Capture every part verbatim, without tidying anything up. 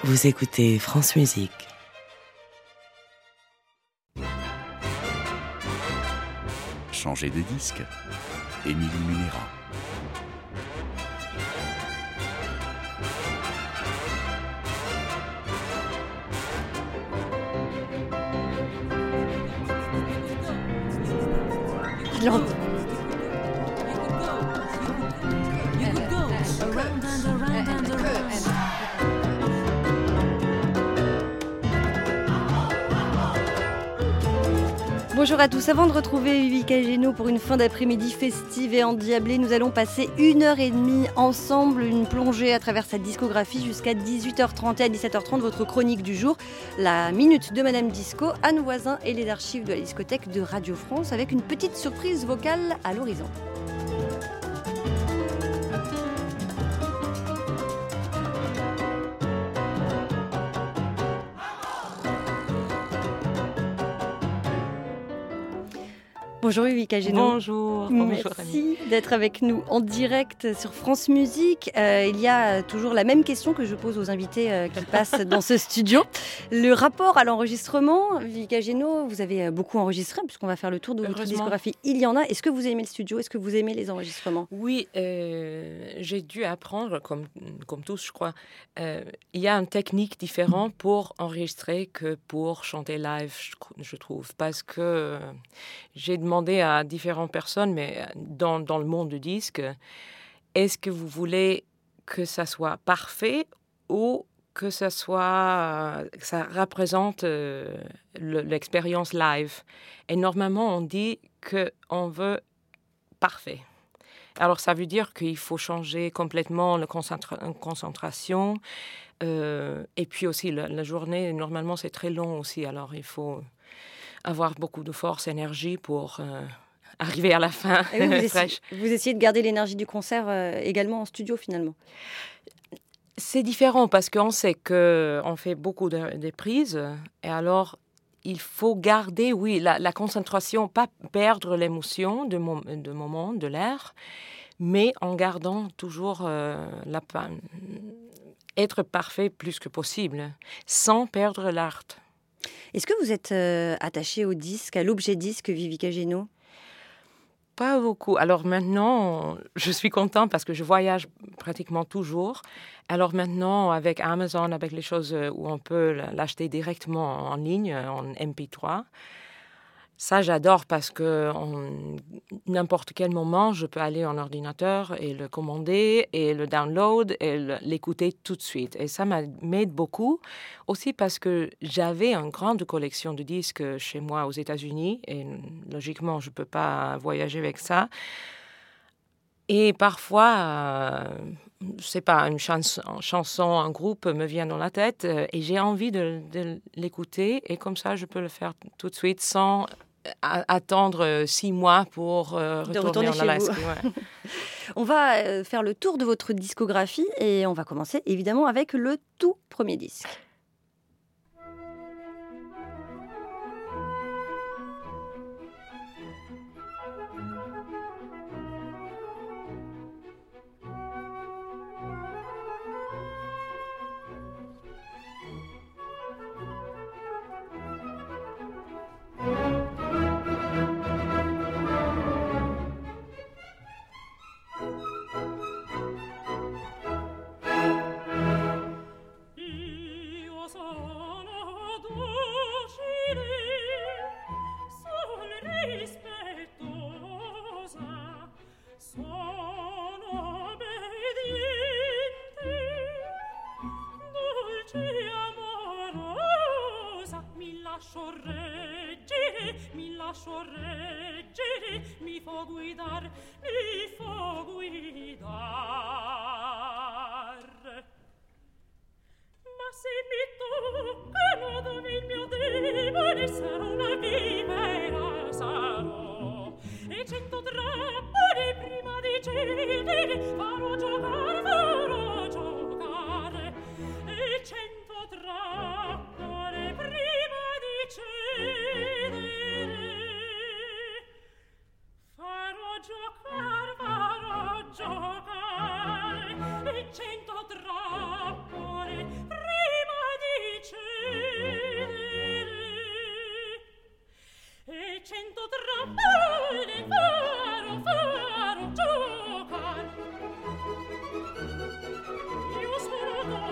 Vous écoutez France Musique. Changer de disque, Émilie Munera. Lente. Bonjour à tous, avant de retrouver Vivica Géno pour une fin d'après-midi festive et endiablée, nous allons passer une heure et demie ensemble, une plongée à travers sa discographie jusqu'à dix-huit heures trente et à dix-sept heures trente, votre chronique du jour, la minute de Madame Disco, Anne Voisin et les archives de la discothèque de Radio France avec une petite surprise vocale à l'horizon. Bonjour Vivica Géno. Bonjour. Merci Bonjour, d'être avec nous en direct sur France Musique. Euh, il y a toujours la même question que je pose aux invités euh, qui passent dans ce studio. Le rapport à l'enregistrement, Vivica Géno, vous avez beaucoup enregistré puisqu'on va faire le tour de votre discographie. Il y en a. Est-ce que vous aimez le studio ? Est-ce que vous aimez les enregistrements ? Oui, euh, j'ai dû apprendre, comme, comme tous je crois, euh, il y a une technique différente pour enregistrer que pour chanter live, je, je trouve. Parce que euh, j'ai demandé à différentes personnes, mais dans, dans le monde du disque, est-ce que vous voulez que ça soit parfait ou que ça soit, que ça représente euh, le, l'expérience live? Et normalement, on dit qu'on veut parfait. Alors, ça veut dire qu'il faut changer complètement la concentra- concentration. Euh, et puis aussi, la, la journée, normalement, c'est très long aussi. Alors, il faut avoir beaucoup de force, énergie pour euh, arriver à la fin oui, vous, fraîche. essayez, vous essayez de garder l'énergie du concert euh, également en studio, finalement. C'est différent parce qu'on sait qu'on fait beaucoup de, de prises. Et alors, il faut garder, oui, la, la concentration, pas perdre l'émotion de, mo- de moment, de l'air, mais en gardant toujours euh, la être parfait plus que possible, sans perdre l'art. Est-ce que vous êtes euh, attaché au disque, à l'objet disque, Vivica Géno ? Pas beaucoup. Alors maintenant, je suis contente parce que je voyage pratiquement toujours. Alors maintenant, avec Amazon, avec les choses où on peut l'acheter directement en ligne, en M P trois, ça, j'adore parce que en n'importe quel moment, je peux aller en ordinateur et le commander et le download et le, l'écouter tout de suite. Et ça m'aide beaucoup aussi parce que j'avais une grande collection de disques chez moi aux États-Unis et logiquement, je ne peux pas voyager avec ça. Et parfois, euh, je sais pas, une chanson, une chanson, un groupe me vient dans la tête euh, et j'ai envie de, de l'écouter et comme ça, je peux le faire tout de suite sans à, attendre six mois pour euh, retourner, retourner en chez Alaska. vous. Ouais. On va euh, faire le tour de votre discographie et on va commencer évidemment avec le tout premier disque. Cento trappole prima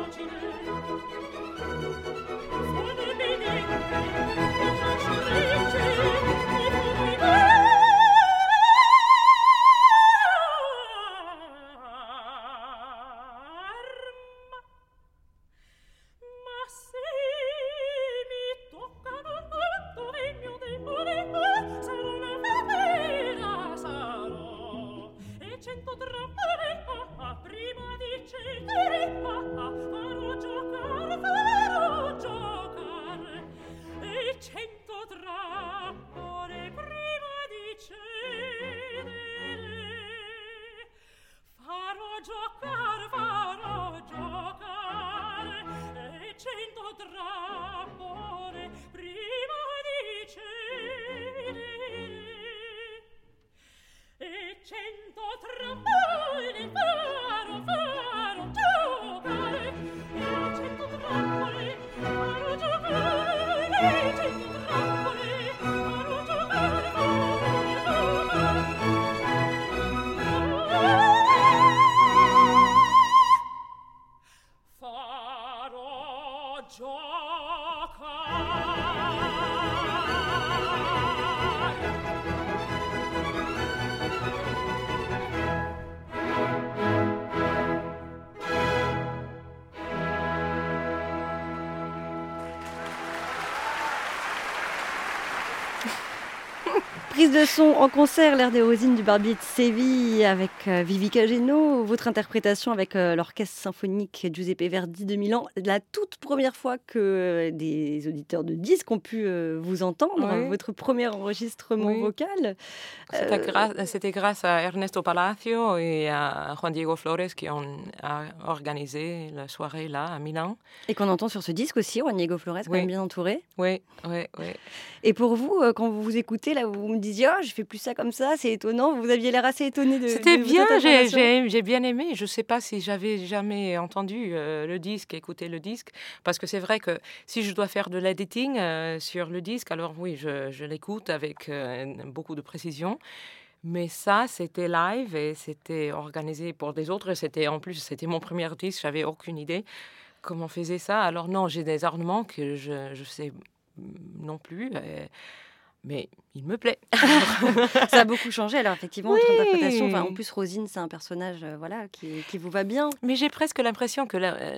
Prise de son en concert, l'air des Rosines du Barbier de Séville avec euh, Vivica Geno, votre interprétation avec euh, l'orchestre symphonique Giuseppe Verdi de Milan, la toute première fois que euh, des auditeurs de disques ont pu euh, vous entendre, Oui. votre premier enregistrement Oui. vocal. C'était, Euh, gra- c'était grâce à Ernesto Palacio et à Juan Diego Flores qui ont a organisé la soirée là à Milan. Et qu'on entend sur ce disque aussi, Juan Diego Flores, quand Oui. même bien entouré. Oui, oui, oui. Et pour vous, euh, quand vous vous écoutez, là, vous me disiez, oh, je fais plus ça comme ça, c'est étonnant. Vous aviez l'air assez étonné de. C'était de bien, cette j'ai, information. j'ai, j'ai bien aimé. Je ne sais pas si j'avais jamais entendu euh, le disque, écouté le disque, parce que c'est vrai que si je dois faire de l'editing euh, sur le disque, alors oui, je, je l'écoute avec euh, beaucoup de précision. Mais ça, c'était live et c'était organisé pour des autres. C'était en plus, c'était mon premier disque, j'avais aucune idée comment on faisait ça. Alors non, j'ai des ornements que je ne sais non plus. euh, Mais il me plaît. Ça a beaucoup changé, alors effectivement, Oui. votre interprétation. Enfin, en plus, Rosine, c'est un personnage euh, voilà, qui, qui vous va bien. Mais j'ai presque l'impression que la-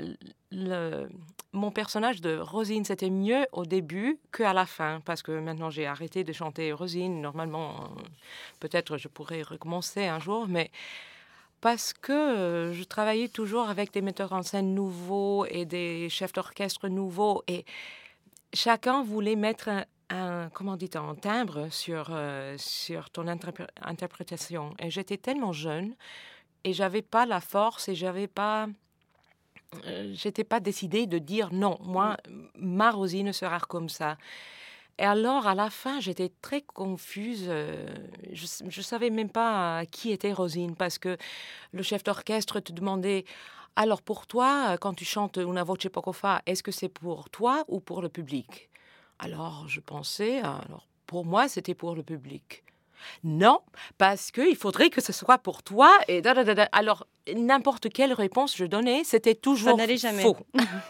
le- mon personnage de Rosine, c'était mieux au début qu'à la fin. Parce que maintenant, j'ai arrêté de chanter Rosine. Normalement, euh, peut-être je pourrais recommencer un jour. Mais parce que euh, je travaillais toujours avec des metteurs en scène nouveaux et des chefs d'orchestre nouveaux. Et chacun voulait mettre un, un comment dit un timbre sur, euh, sur ton interpré- interprétation. Et j'étais tellement jeune et j'avais pas la force et j'avais pas, euh, j'étais pas décidée de dire non, moi, ma Rosine sera comme ça. Et alors, à la fin, j'étais très confuse. euh, Je ne savais même pas qui était Rosine parce que le chef d'orchestre te demandait alors pour toi, quand tu chantes Una voce poco fa, est-ce que c'est pour toi ou pour le public? Alors, je pensais, alors pour moi, c'était pour le public. Non, parce qu'il faudrait que ce soit pour toi. Et da, da, da, da. Alors, n'importe quelle réponse je donnais, c'était toujours n'allait jamais. faux.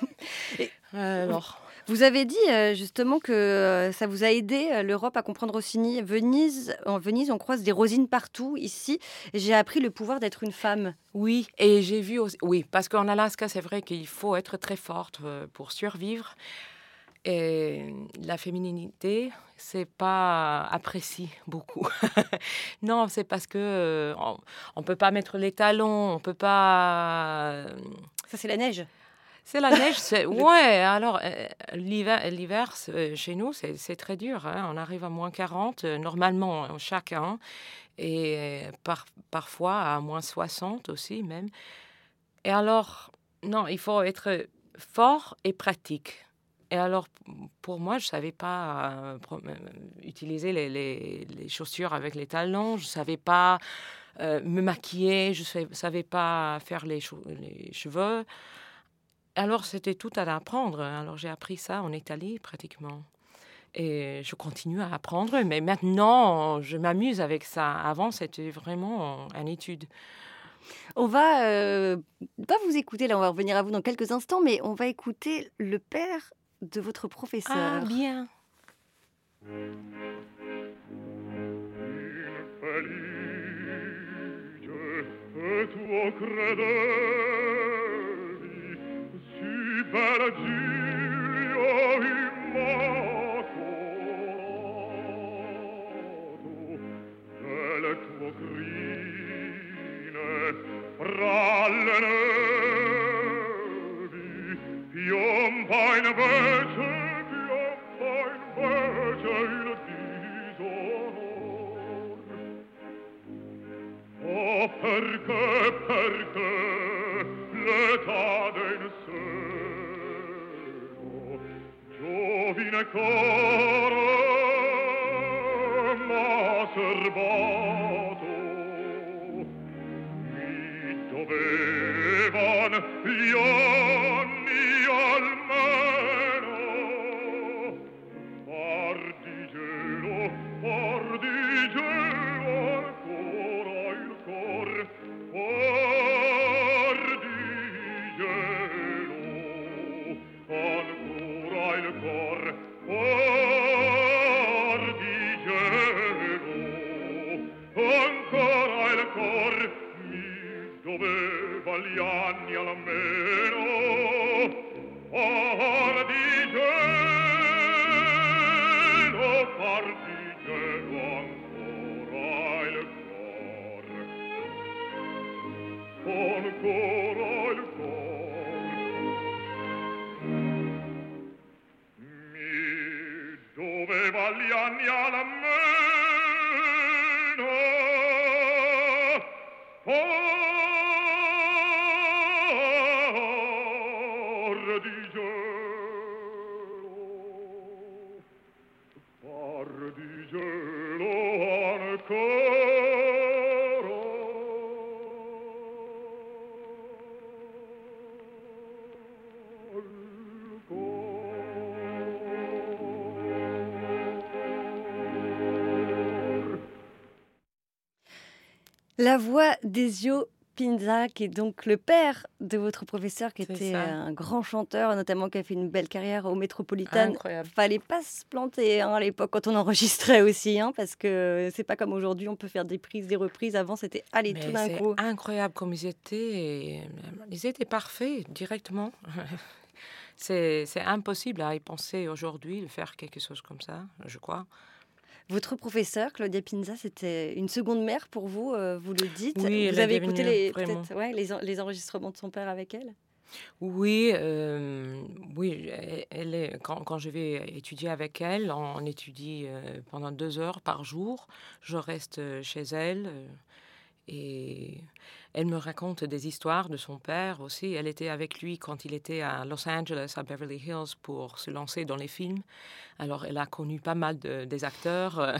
Alors, Vous avez dit euh, justement que euh, ça vous a aidé, euh, l'Europe, à comprendre Rossini. Venise, en Venise, on croise des Rosines partout. Ici, j'ai appris le pouvoir d'être une femme. oui, et j'ai vu aussi, oui, parce qu'en Alaska, c'est vrai qu'il faut être très forte euh, pour survivre. Et la féminité, c'est pas apprécié beaucoup. Non, c'est parce que euh, on, on peut pas mettre les talons, on peut pas. Ça, c'est la neige. C'est la neige, c'est ouais. Alors euh, l'hiver, l'hiver c'est- chez nous, c'est, c'est très dur. Hein. On arrive à moins quarante euh, normalement chacun, et euh, par, parfois à moins soixante aussi même. Et alors non, il faut être fort et pratique. Et alors, pour moi, je ne savais pas euh, pro- euh, utiliser les, les- les chaussures avec les talons. Je ne savais pas euh, me maquiller. Je ne savais pas faire les, chou- les cheveux. Alors, c'était tout à apprendre. Alors, j'ai appris ça en Italie, pratiquement. Et je continue à apprendre. Mais maintenant, je m'amuse avec ça. Avant, c'était vraiment une étude. On va euh, pas vous écouter, là on va revenir à vous dans quelques instants, mais on va écouter le père de votre professeur. Ah, bien. E tuo credevi, si bella Giglio immacolato, nel tuo crine fra le nevi, piomba invece, piomba invece il disonor. Oh, perché, perché l'età del seno, giovine coro m'ha serbato, mi dovevan gli anni almeno far di gelo, far di gelo ancora il cor, far di gelo ancora il cor, far di gelo ancora il cor, mi doveva gli anni almeno far di gelo, far di gelo ancora il cor, ancora il cor, mi doveva gli anni almeno far di gelo, far di gelo ancora il cor. La voix d'Ezio Pinza, qui est donc le père de votre professeur, qui C'est était ça. un grand chanteur, notamment qui a fait une belle carrière au Métropolitain. Incroyable. Fallait pas se planter hein, à l'époque quand on enregistrait aussi, hein, parce que c'est pas comme aujourd'hui, on peut faire des prises, des reprises. Avant, c'était allez, tout Mais d'un c'est coup. incroyable comme ils étaient. et, euh, Ils étaient parfaits directement. c'est, c'est impossible à y penser aujourd'hui de faire quelque chose comme ça, je crois. Votre professeur, Claudia Pinza, c'était une seconde mère pour vous, euh, vous le dites. Oui, elle vous est avez écouté devenue les, vraiment- peut-être, ouais, les, en- les enregistrements de son père avec elle? Oui, euh, oui. elle- Elle est, quand, quand je vais étudier avec elle, on, on étudie euh, pendant deux heures par jour. Je reste euh, chez elle euh, et elle me raconte des histoires de son père aussi. Elle était avec lui quand il était à Los Angeles, à Beverly Hills, pour se lancer dans les films. Alors, elle a connu pas mal de, des acteurs euh,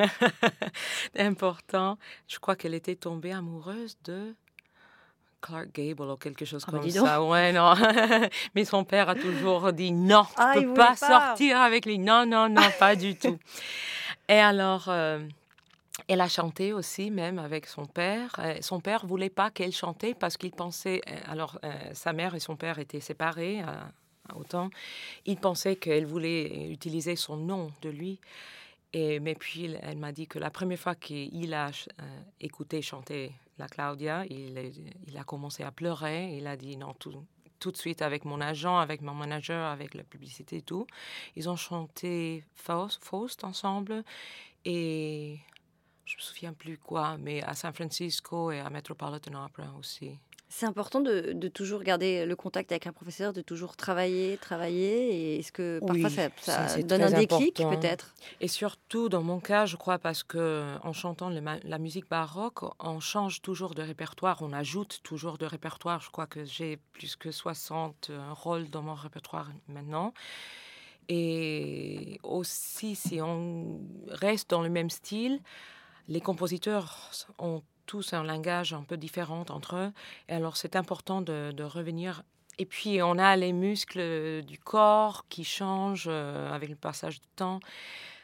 importants. Je crois qu'elle était tombée amoureuse de Clark Gable ou quelque chose Ah bah comme dis donc. ça. Ouais, non. Mais son père a toujours dit non, Ah, tu il peux voulait pas, pas. sortir avec lui. Non, non, non, pas du tout. Et alors, euh, elle a chanté aussi, même avec son père. Euh, son père voulait pas qu'elle chantait parce qu'il pensait. euh, Alors, euh, sa mère et son père étaient séparés à, à autant. Il pensait qu'elle voulait utiliser son nom de lui. Et, mais puis, elle, elle m'a dit que la première fois qu'il a euh, écouté chanter la Claudia, il, est- il a commencé à pleurer. Il a dit non, tout, tout de suite avec mon agent, avec mon manager, avec la publicité et tout. Ils ont chanté Faust, Faust ensemble. Et je me souviens plus quoi, mais à San Francisco et à Metropolitan Opera aussi. C'est important de, de toujours garder le contact avec un professeur, de toujours travailler, travailler. Et est-ce que parfois Oui, ça, ça ça, c'est donne un très déclic important. peut-être? Et surtout, dans mon cas, je crois, parce que en chantant le ma- la musique baroque, on change toujours de répertoire, on ajoute toujours de répertoire. Je crois que j'ai plus que soixante euh, rôles dans mon répertoire maintenant. Et aussi, si on reste dans le même style, les compositeurs ont tous un langage un peu différent entre eux. Et alors, c'est important de, de revenir. Et puis, on a les muscles du corps qui changent euh, avec le passage du temps.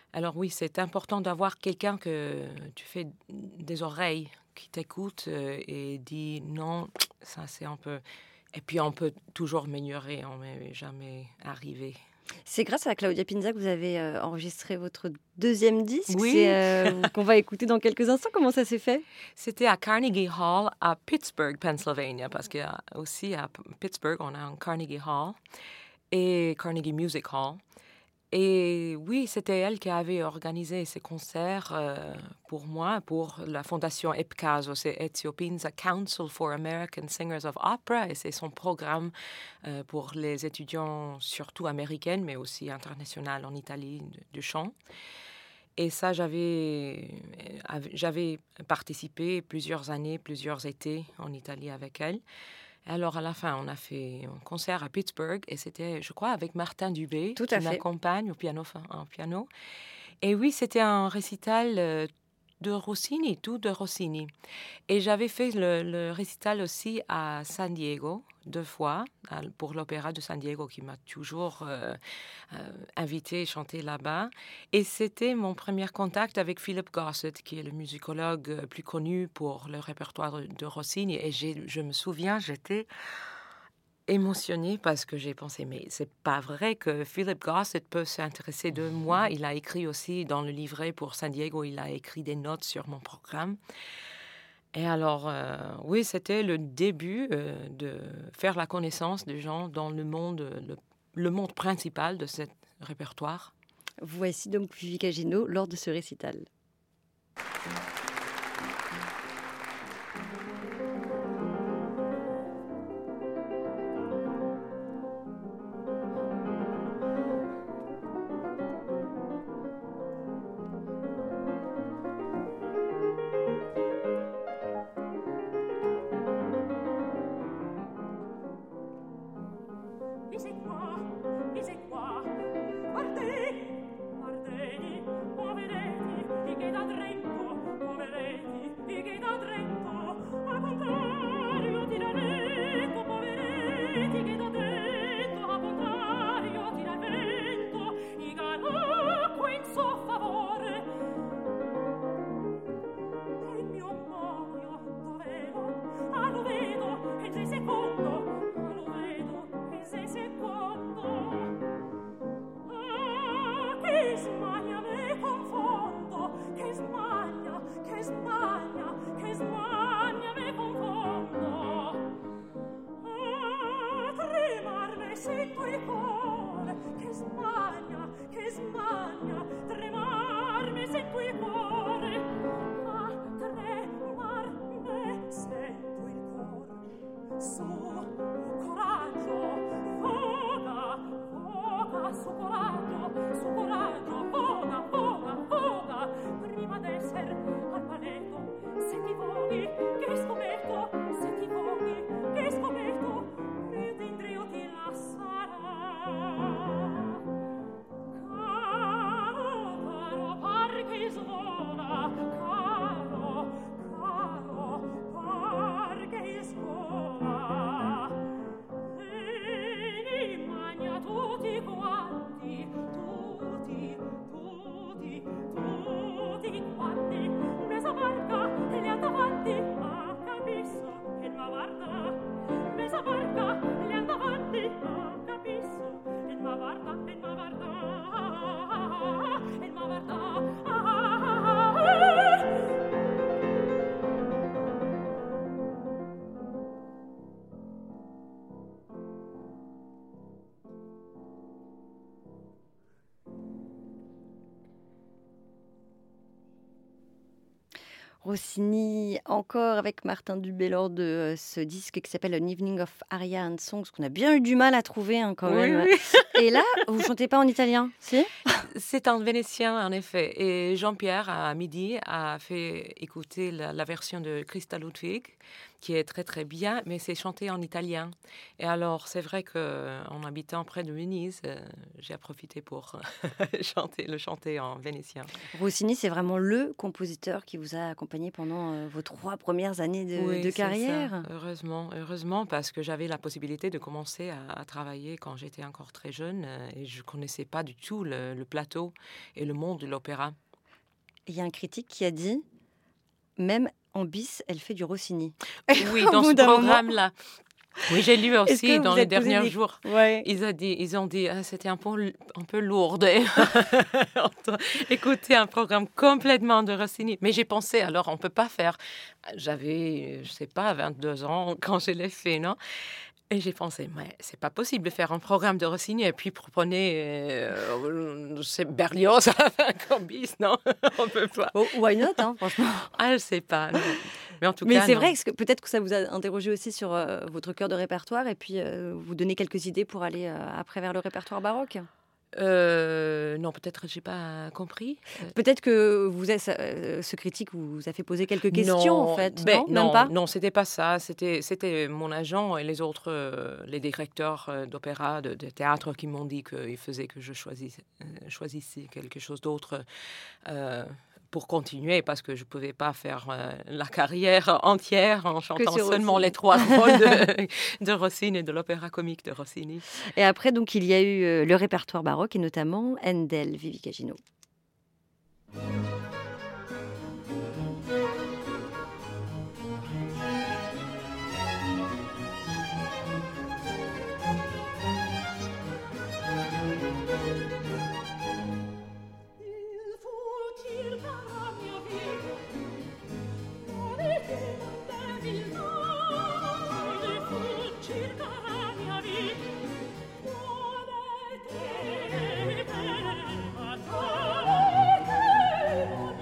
Alors oui, c'est important d'avoir quelqu'un que tu fais des oreilles, qui t'écoute euh, et dit non, ça c'est un peu... Et puis on peut toujours améliorer, on n'est jamais arrivé. C'est grâce à Claudia Pinza que vous avez euh, enregistré votre deuxième disque, Oui. c'est, euh, qu'on va écouter dans quelques instants. Comment ça s'est fait? C'était à Carnegie Hall, à Pittsburgh, Pennsylvania, parce que aussi à Pittsburgh, on a un Carnegie Hall et Carnegie Music Hall. Et oui, c'était elle qui avait organisé ces concerts euh, pour moi, pour la fondation EPCASO, c'est Ethiopians Council for American Singers of Opera, et c'est son programme euh, pour les étudiants, surtout américains, mais aussi internationaux en Italie, de, de chant. Et ça, j'avais, j'avais participé plusieurs années, plusieurs étés en Italie avec elle. Alors, à la fin, on a fait un concert à Pittsburgh et c'était, je crois, avec Martin Dubé, Tout à qui fait. m'accompagne au piano, en piano. Et oui, c'était un récital de Rossini, tout de Rossini. Et j'avais fait le, le récital aussi à San Diego, deux fois, pour l'Opéra de San Diego, qui m'a toujours euh, euh, invité à chanter là-bas. Et c'était mon premier contact avec Philip Gossett, qui est le musicologue plus connu pour le répertoire de Rossini. Et j'ai, je me souviens, j'étais émotionnée parce que j'ai pensé, mais c'est pas vrai que Philip Gossett peut s'intéresser de moi. Il a écrit aussi dans le livret pour San Diego, il a écrit des notes sur mon programme. Et alors, euh, oui, c'était le début euh, de faire la connaissance des gens dans le monde, le, le monde principal de ce répertoire. Voici donc Vivica Gino lors de ce récital. Rossini, encore avec Martin Dubé lors de euh, ce disque qui s'appelle An Evening of Aria and Songs, qu'on a bien eu du mal à trouver hein, quand oui, même. Oui. Et là, vous ne chantez pas en italien, si? C'est en vénétien, en effet. Et Jean-Pierre, à midi, a fait écouter la, la version de Christa Ludwig, qui est très très bien, mais c'est chanté en italien. Et alors, c'est vrai qu'en habitant près de Venise, euh, j'ai profité pour chanter, le chanter en vénitien. Rossini, c'est vraiment le compositeur qui vous a accompagné pendant euh, vos trois premières années de, oui, de c'est carrière. ça. Heureusement, heureusement, parce que j'avais la possibilité de commencer à, à travailler quand j'étais encore très jeune euh, et je connaissais pas du tout le, le plateau et le monde de l'opéra. Il y a un critique qui a dit, même en bis, elle fait du Rossini. Oui, Au dans bout ce d'un moment. programme-là. Oui, j'ai lu Est-ce que aussi vous dans êtes les posé derniers des- jours. Ouais. Ils, a dit, ils ont dit ah, c'était un peu, un peu lourd d'écouter un programme complètement de Rossini. Mais j'ai pensé, alors on ne peut pas faire. J'avais, je ne sais pas, vingt-deux ans quand je l'ai fait, non? Et j'ai pensé, mais c'est pas possible de faire un programme de Rossini et puis prenez euh, c'est Berlioz comme bis, non? On peut pas. Oh, why not, hein, franchement. Ah, je sais pas. Non. Mais en tout Mais cas, c'est non. vrai que peut-être que ça vous a interrogé aussi sur euh, votre cœur de répertoire et puis euh, vous donner quelques idées pour aller euh, après vers le répertoire baroque. Euh, non, peut-être j'ai pas compris. Euh, Peut-être que vous êtes, euh, ce critique vous a fait poser quelques questions, non, en fait. ben, non, même pas. non, c'était pas ça. C'était, c'était mon agent et les autres, euh, les directeurs euh, d'opéra, de, de théâtre, qui m'ont dit qu'il faisait que je choisisse, euh, choisissais quelque chose d'autre euh, pour continuer, parce que je pouvais pas faire euh, la carrière entière en chantant sur seulement Rossini. les trois rôles de, de Rossini et de l'opéra comique de Rossini. Et après, donc, il y a eu euh, le répertoire baroque et notamment Handel, Vivica Gino. Il faut circa la mia vita, quale che non devi mai. Il faut circa la mia vita, quale te per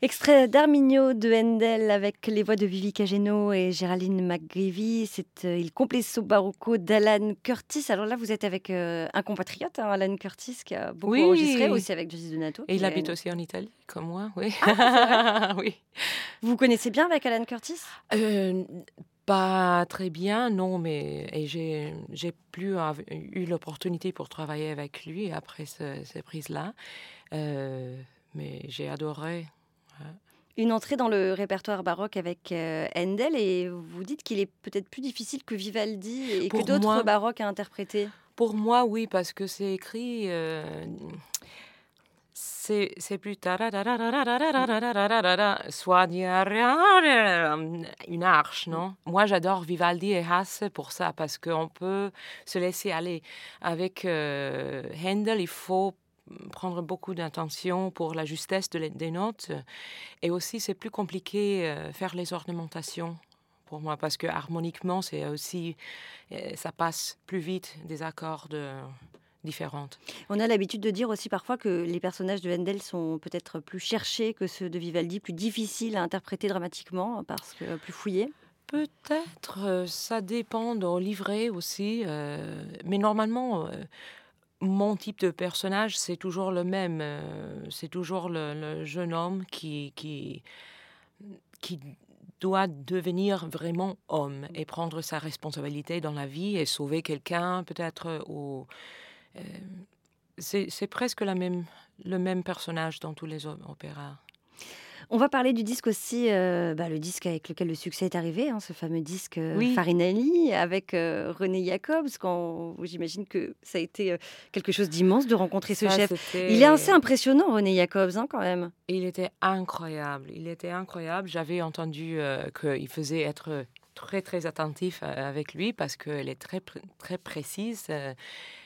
Extrait d'Arminio de Handel avec les voix de Vivica Geno et Géraldine McGreevy. C'est euh, Il Complesso Barocco d'Alan Curtis. Alors là, vous êtes avec euh, un compatriote, hein, Alan Curtis, qui a beaucoup Oui. enregistré, aussi avec José Donato. Et il qui habite est- aussi en Italie, comme moi, oui. Ah, oui. Vous vous connaissez bien avec Alan Curtis? Euh, Pas très bien, non, mais et j'ai j'ai plus av- eu l'opportunité pour travailler avec lui après ce- ces prises-là. Euh, mais j'ai adoré. Une entrée dans le répertoire baroque avec euh, Handel, et vous dites qu'il est peut-être plus difficile que Vivaldi et Pour que d'autres moi- baroques à interpréter. Pour moi, oui, parce que c'est écrit. euh, c'est c'est plus tarararararararararararara, soit une arche, non? Moi, j'adore Vivaldi et Hasse pour ça, parce qu'on peut se laisser aller. Avec euh, Handel, il faut prendre beaucoup d'attention pour la justesse de les- des notes. Et aussi, c'est plus compliqué euh, faire les ornementations pour moi, parce que harmoniquement, c'est aussi, euh, ça passe plus vite des accords de- différentes. On a l'habitude de dire aussi parfois que les personnages de Handel sont peut-être plus cherchés que ceux de Vivaldi, plus difficiles à interpréter dramatiquement, parce que plus fouillés. Peut-être, euh, ça dépend au livret aussi, euh, mais normalement, euh, mon type de personnage, c'est toujours le même. euh, c'est toujours le, le jeune homme qui, qui, qui doit devenir vraiment homme et prendre sa responsabilité dans la vie et sauver quelqu'un, peut-être. Ou, euh, c'est, c'est presque la même, le même personnage dans tous les o- opéras. On va parler du disque aussi, euh, bah, le disque avec lequel le succès est arrivé, hein, ce fameux disque euh, Oui. Farinelli avec euh, René Jacobs. Quand j'imagine que ça a été euh, quelque chose d'immense de rencontrer ce Ça, chef. c'était- Il est assez impressionnant, René Jacobs, hein, quand même. Il était incroyable. Il était incroyable. J'avais entendu euh, qu'il faisait être très, très attentif euh, avec lui parce qu'elle est très, pr- très précise. Euh,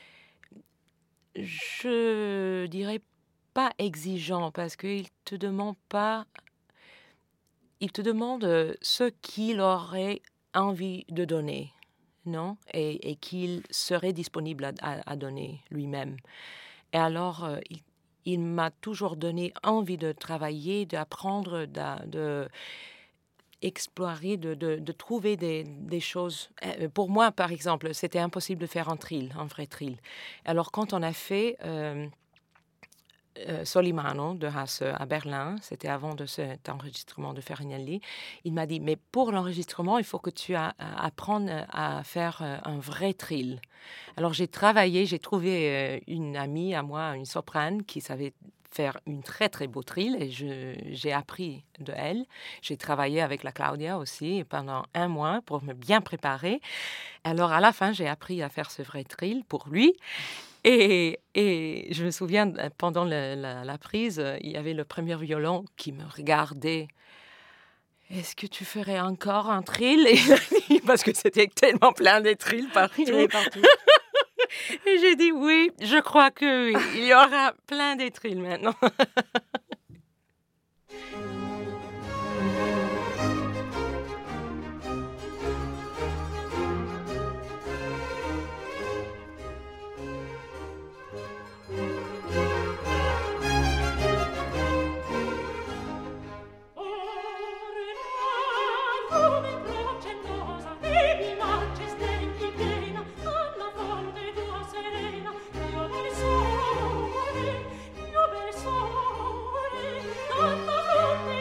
je dirais pas exigeant parce qu'il te demande pas. Il te demande euh, ce qu'il aurait envie de donner, non? Et, et qu'il serait disponible à, à- à donner lui-même. Et alors, euh, il, il m'a toujours donné envie de travailler, d'apprendre, d'a- de, explorer, de, de, de trouver des, des choses. Euh, Pour moi, par exemple, c'était impossible de faire un trill, un vrai trill. Alors, quand on a fait euh, euh, Solimano de Hasse à Berlin, c'était avant de cet enregistrement de Farinelli, il m'a dit, mais pour l'enregistrement, il faut que tu a- a- apprennes à faire euh, un vrai trill. Alors j'ai travaillé, j'ai trouvé euh, une amie à moi, une soprane, qui savait faire une très très beau trill et je- j'ai appris de elle. J'ai travaillé avec la Claudia aussi pendant un mois pour me bien préparer. Alors à la fin, j'ai appris à faire ce vrai trill pour lui. Et, et je me souviens, euh, pendant le- la, la prise, euh, il y avait le premier violon qui me regardait. Est-ce que tu ferais encore un trill? Et il a dit, parce que c'était tellement plein de trills partout. Il est partout. Et j'ai dit oui, je crois que oui, il y aura plein de trills maintenant. Come progettosa, devi majesté in piena, alla fonte tua serena, io bel sole, io bel sole, alla fonte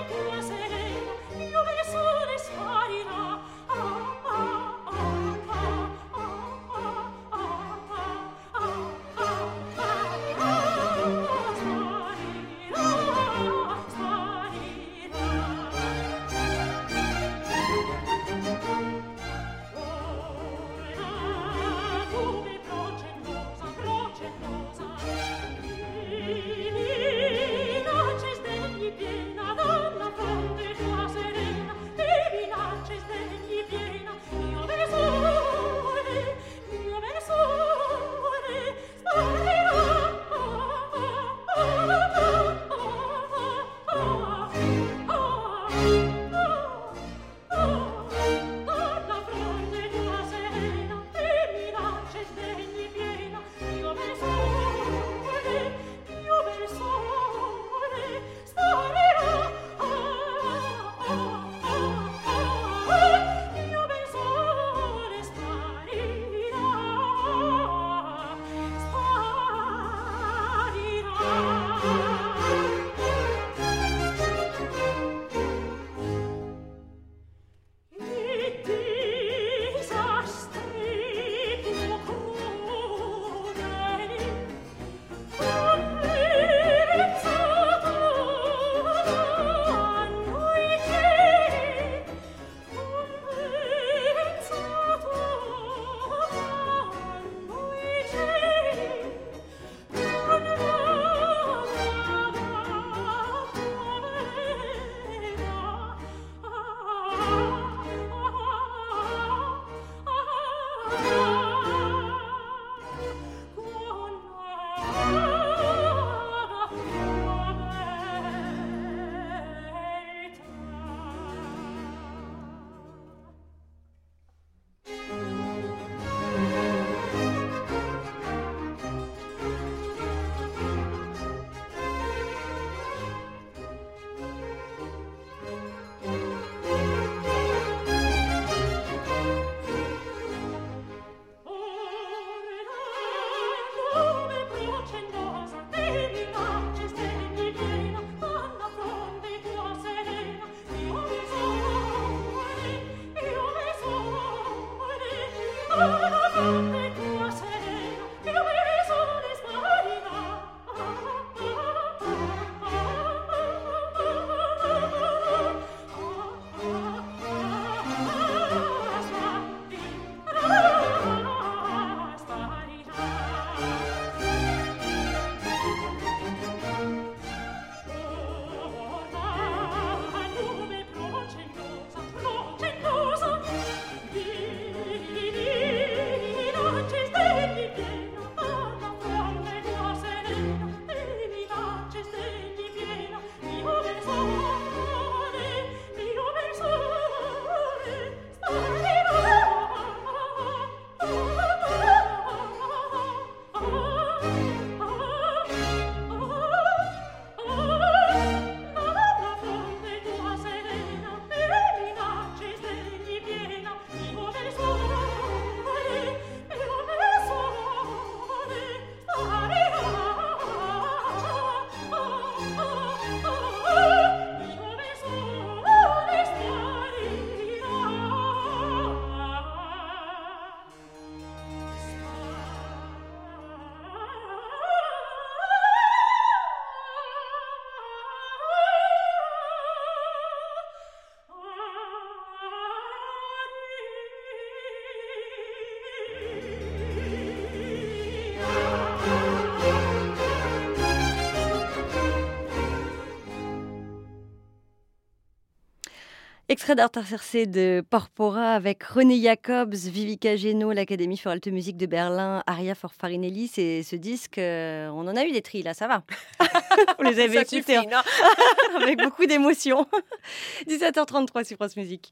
Extrait d'Intercercé de Porpora avec René Jacobs, Vivica Geno, l'Académie for Alte Musique de Berlin, Aria for Farinelli. C'est ce disque, euh, on en a eu des tris là, ça va. Vous les avez Ça écoutés suffit, hein, non? avec beaucoup d'émotion. dix-sept heures trente-trois sur France Musique.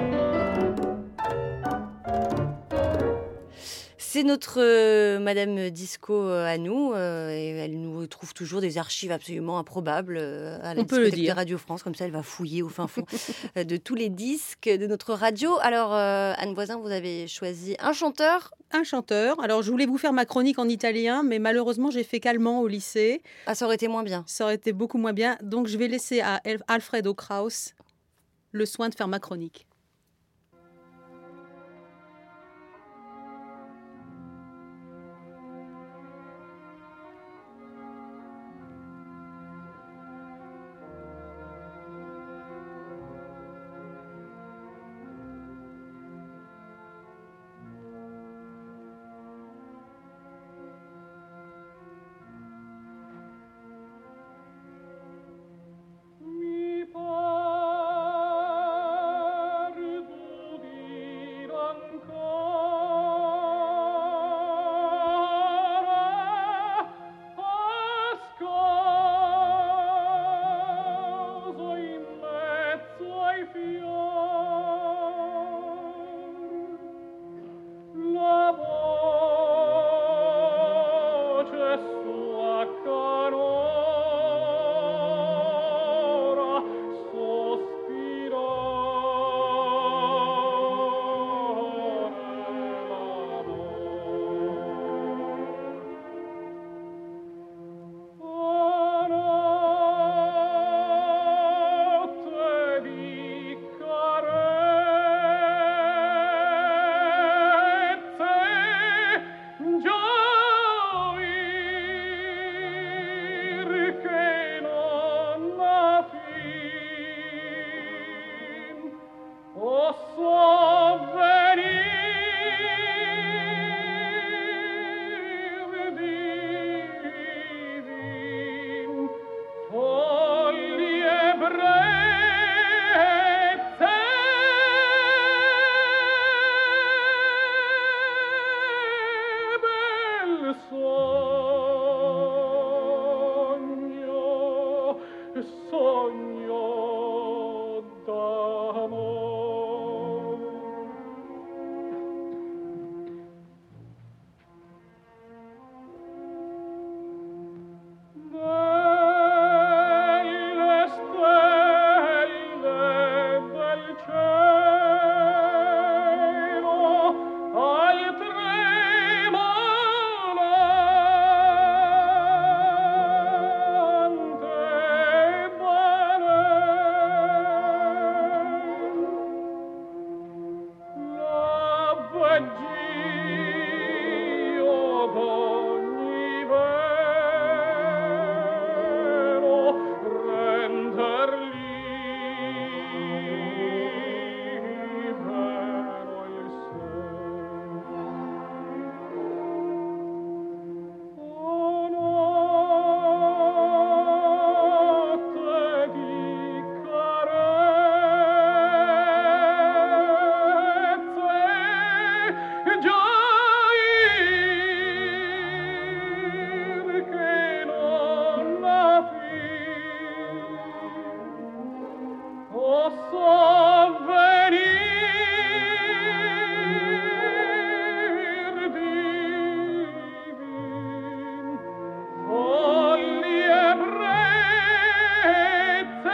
C'est notre euh, Madame Disco euh, à nous, euh, et elle nous trouve toujours des archives absolument improbables euh, à la On peut le discothèque de dire. Radio France, comme ça elle va fouiller au fin fond euh, de tous les disques de notre radio. Alors euh, Anne Voisin, vous avez choisi un chanteur. Un chanteur. Alors, je voulais vous faire ma chronique en italien, mais malheureusement, j'ai fait qu'allemand au lycée. Ah, ça aurait été moins bien. Ça aurait été beaucoup moins bien. Donc, je vais laisser à El- Alfredo Kraus le soin de faire ma chronique. Mi pare d'udir ancora a scaso in mezzo ai fiori la voce sua canora sospirare l'amor. Notte di carezze, gioir che non ha fin, o sovvenir divin, folli ebbrezze, bel sogno, sogno d'amor. Delle stelle del cielo al tremolante banen, l'avveggio d'ogni vero render libero il sogno. O notte di carezze, gioir che non ha fin, o sovvenir divin, folli ebbrezze,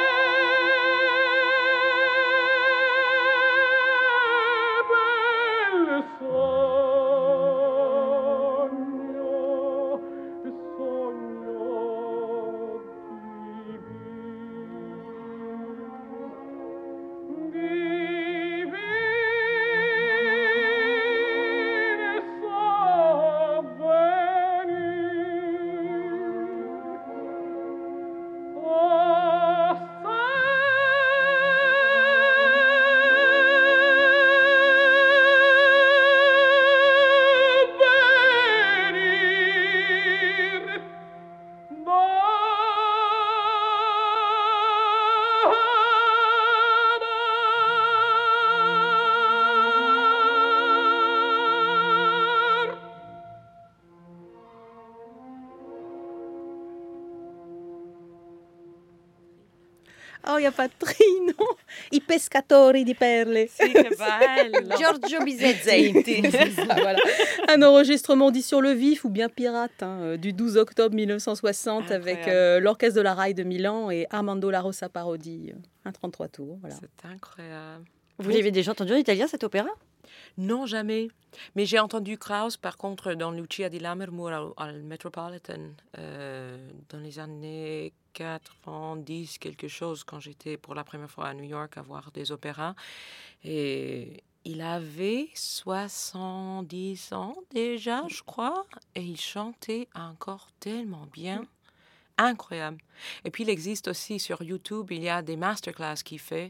bel sogno, sogno divin. a pas de trino, i pescatori di perle. Sì, che bello. Giorgio Bizzetti. C'est ça, voilà. Un enregistrement dit sur le vif ou bien pirate, hein, euh, du douze octobre mille neuf cent soixante avec Incroyable. euh, l'Orchestre de la Rai de Milan et Armando La Rosa Parodi, euh, un trente-trois tours. Voilà. C'est incroyable. Vous l'avez déjà entendu en italien, cet opéra? Non, jamais. Mais j'ai entendu Krauss, par contre, dans Lucia di Lammermoor au, au Metropolitan, euh, dans les années quatre-vingt-dix, quelque chose, quand j'étais pour la première fois à New York à voir des opéras. Et il avait soixante-dix ans déjà, je crois, et il chantait encore tellement bien. Incroyable. Et puis, il existe aussi sur YouTube, il y a des masterclass qu'il fait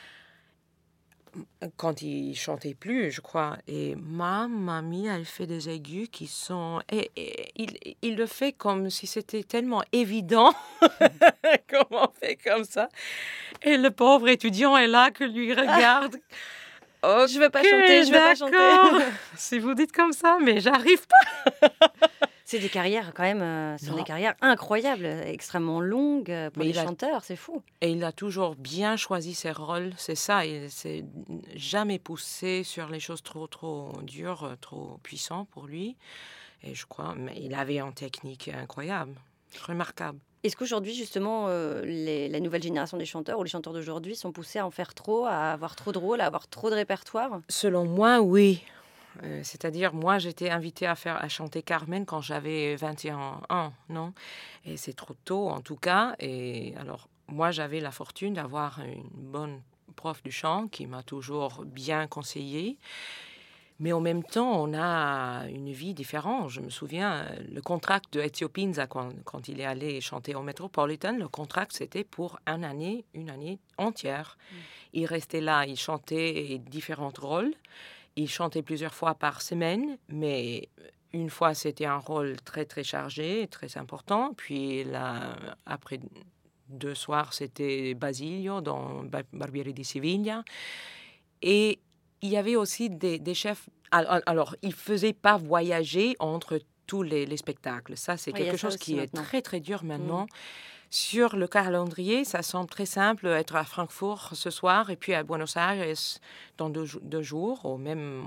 quand il chantait plus, je crois. Et ma mamie, elle fait des aigus qui sont... Et, et, il, il le fait comme si c'était tellement évident comment on fait comme ça. Et le pauvre étudiant est là, que lui regarde. Oh, je veux pas chanter, je veux pas chanter. D'accord. Si vous dites comme ça, mais j'arrive pas. C'est des carrières quand même, euh, ce sont Non. des carrières incroyables, extrêmement longues euh, pour Mais les il a- chanteurs, c'est fou. Et il a toujours bien choisi ses rôles, c'est ça. Il s'est jamais poussé sur les choses trop, trop dures, trop puissantes pour lui. Et je crois, mais il avait une technique incroyable, remarquable. Est-ce qu'aujourd'hui, justement, euh, les- la nouvelle génération des chanteurs ou les chanteurs d'aujourd'hui sont poussés à en faire trop, à avoir trop de rôles, à avoir trop de répertoire? Selon moi, oui. Euh, c'est-à-dire, moi, j'étais invitée à, faire, à chanter Carmen quand j'avais vingt et un ans, non? Et c'est trop tôt, en tout cas. Et alors, moi, j'avais la fortune d'avoir une bonne prof du chant qui m'a toujours bien conseillée. Mais en même temps, on a une vie différente. Je me souviens, le contrat de Ezio Pinza, quand, quand il est allé chanter au Metropolitan, le contrat, c'était pour une année, une année entière. Mm. Il restait là, il chantait différents rôles. Il chantait plusieurs fois par semaine, mais une fois, c'était un rôle très, très chargé, très important. Puis là, après deux soirs, c'était Basilio dans Barbieri di Siviglia. Et il y avait aussi des, des chefs... Alors, ils ne faisaient pas voyager entre tous les, les spectacles. Ça, c'est Oui, quelque chose qui maintenant. est très, très dur maintenant. Mmh. Sur le calendrier, ça semble très simple, être à Francfort ce soir et puis à Buenos Aires dans deux, deux jours, ou même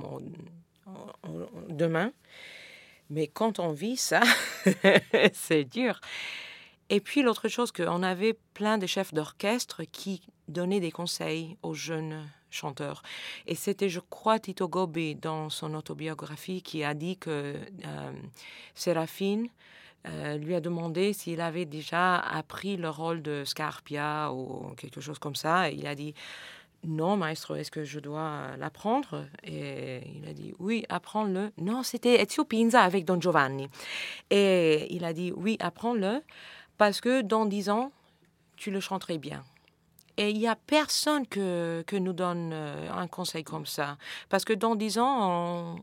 demain. Mais quand on vit ça, c'est dur. Et puis l'autre chose, qu'on avait plein de chefs d'orchestre qui donnaient des conseils aux jeunes chanteurs. Et c'était, je crois, Tito Gobbi, dans son autobiographie, qui a dit que euh, Séraphine euh, lui a demandé s'il avait déjà appris le rôle de Scarpia ou quelque chose comme ça. Et il a dit, non, maestro, est-ce que je dois l'apprendre? Et il a dit, oui, apprends-le. Non, c'était Ezio Pinza avec Don Giovanni. Et il a dit, oui, apprends-le, parce que dans dix ans, tu le chanterais bien. Et il n'y a personne que, que nous donne un conseil comme ça. Parce que dans dix ans, on...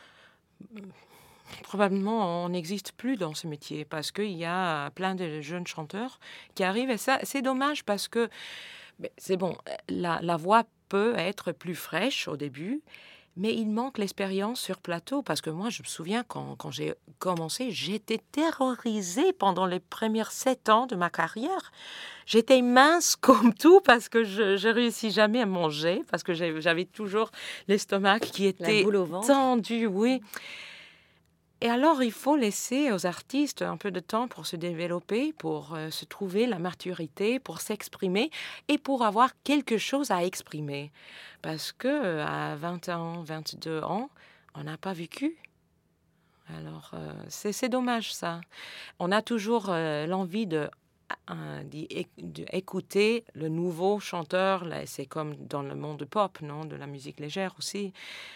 probablement, on n'existe plus dans ce métier. Parce qu'il y a plein de jeunes chanteurs qui arrivent. Et ça, c'est dommage parce que, c'est bon, la, la voix peut être plus fraîche au début, mais il manque l'expérience sur plateau. Parce que moi, je me souviens, quand, quand j'ai commencé, j'étais terrorisée pendant les premiers sept ans de ma carrière. J'étais mince comme tout parce que je ne réussis jamais à manger, parce que j'avais toujours l'estomac qui était tendu, oui. Et alors, il faut laisser aux artistes un peu de temps pour se développer, pour euh, se trouver la maturité, pour s'exprimer et pour avoir quelque chose à exprimer. Parce qu'à vingt ans, vingt-deux ans, on n'a pas vécu. Alors, euh, c'est, c'est dommage, ça. On a toujours euh, l'envie de... d'écouter le nouveau chanteur, là, c'est comme dans le monde pop, non, de la musique légère aussi.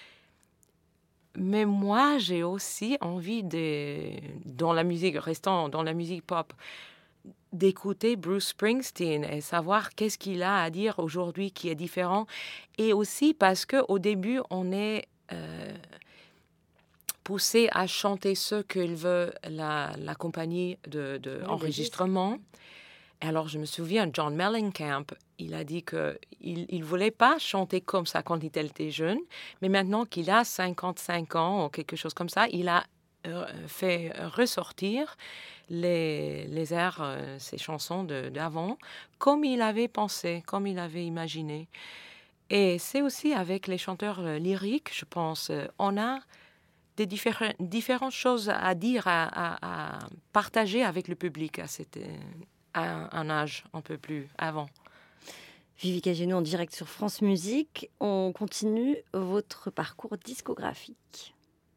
Mais moi, j'ai aussi envie, de, dans la musique, restant dans la musique pop, d'écouter Bruce Springsteen et savoir qu'est-ce qu'il a à dire aujourd'hui qui est différent. Et aussi parce qu'au début, on est euh, poussé à chanter ce qu'il veut la, la compagnie de, de oui, enregistrement. Alors, je me souviens, John Mellencamp, il a dit qu'il ne voulait pas chanter comme ça quand il était jeune, mais maintenant qu'il a cinquante-cinq ans ou quelque chose comme ça, il a euh, fait ressortir les, les airs, euh, ces chansons de, d'avant, comme il avait pensé, comme il avait imaginé. Et c'est aussi avec les chanteurs euh, lyriques, je pense, euh, on a des différents, différentes choses à dire, à, à, à partager avec le public à, cette, à un âge un peu plus avant. Vivica Génaud en direct sur France Musique. On continue votre parcours discographique.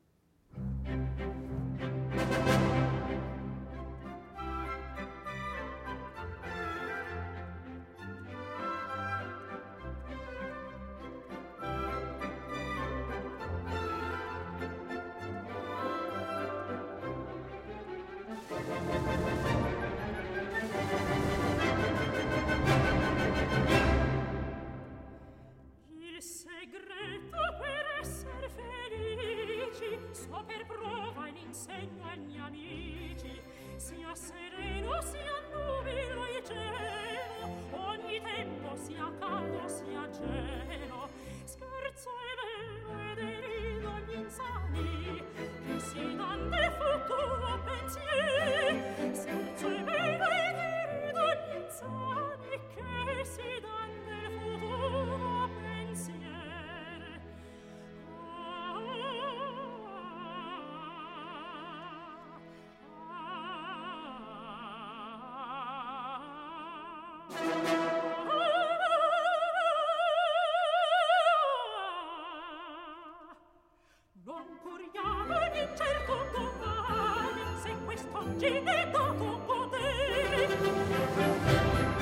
Il segreto per esser felici, so per prova in insegno agli amici, sia sereno sia nubilo il cielo, ogni tempo sia caldo sia gelo, scherzo e vero ed erido gli insani, che si dan del futuro pensieri, scherzo e vero ed erido gli insani, che si dan del futuro pensieri. Non corriamo in incerto domani, se quest'oggi è dato potere.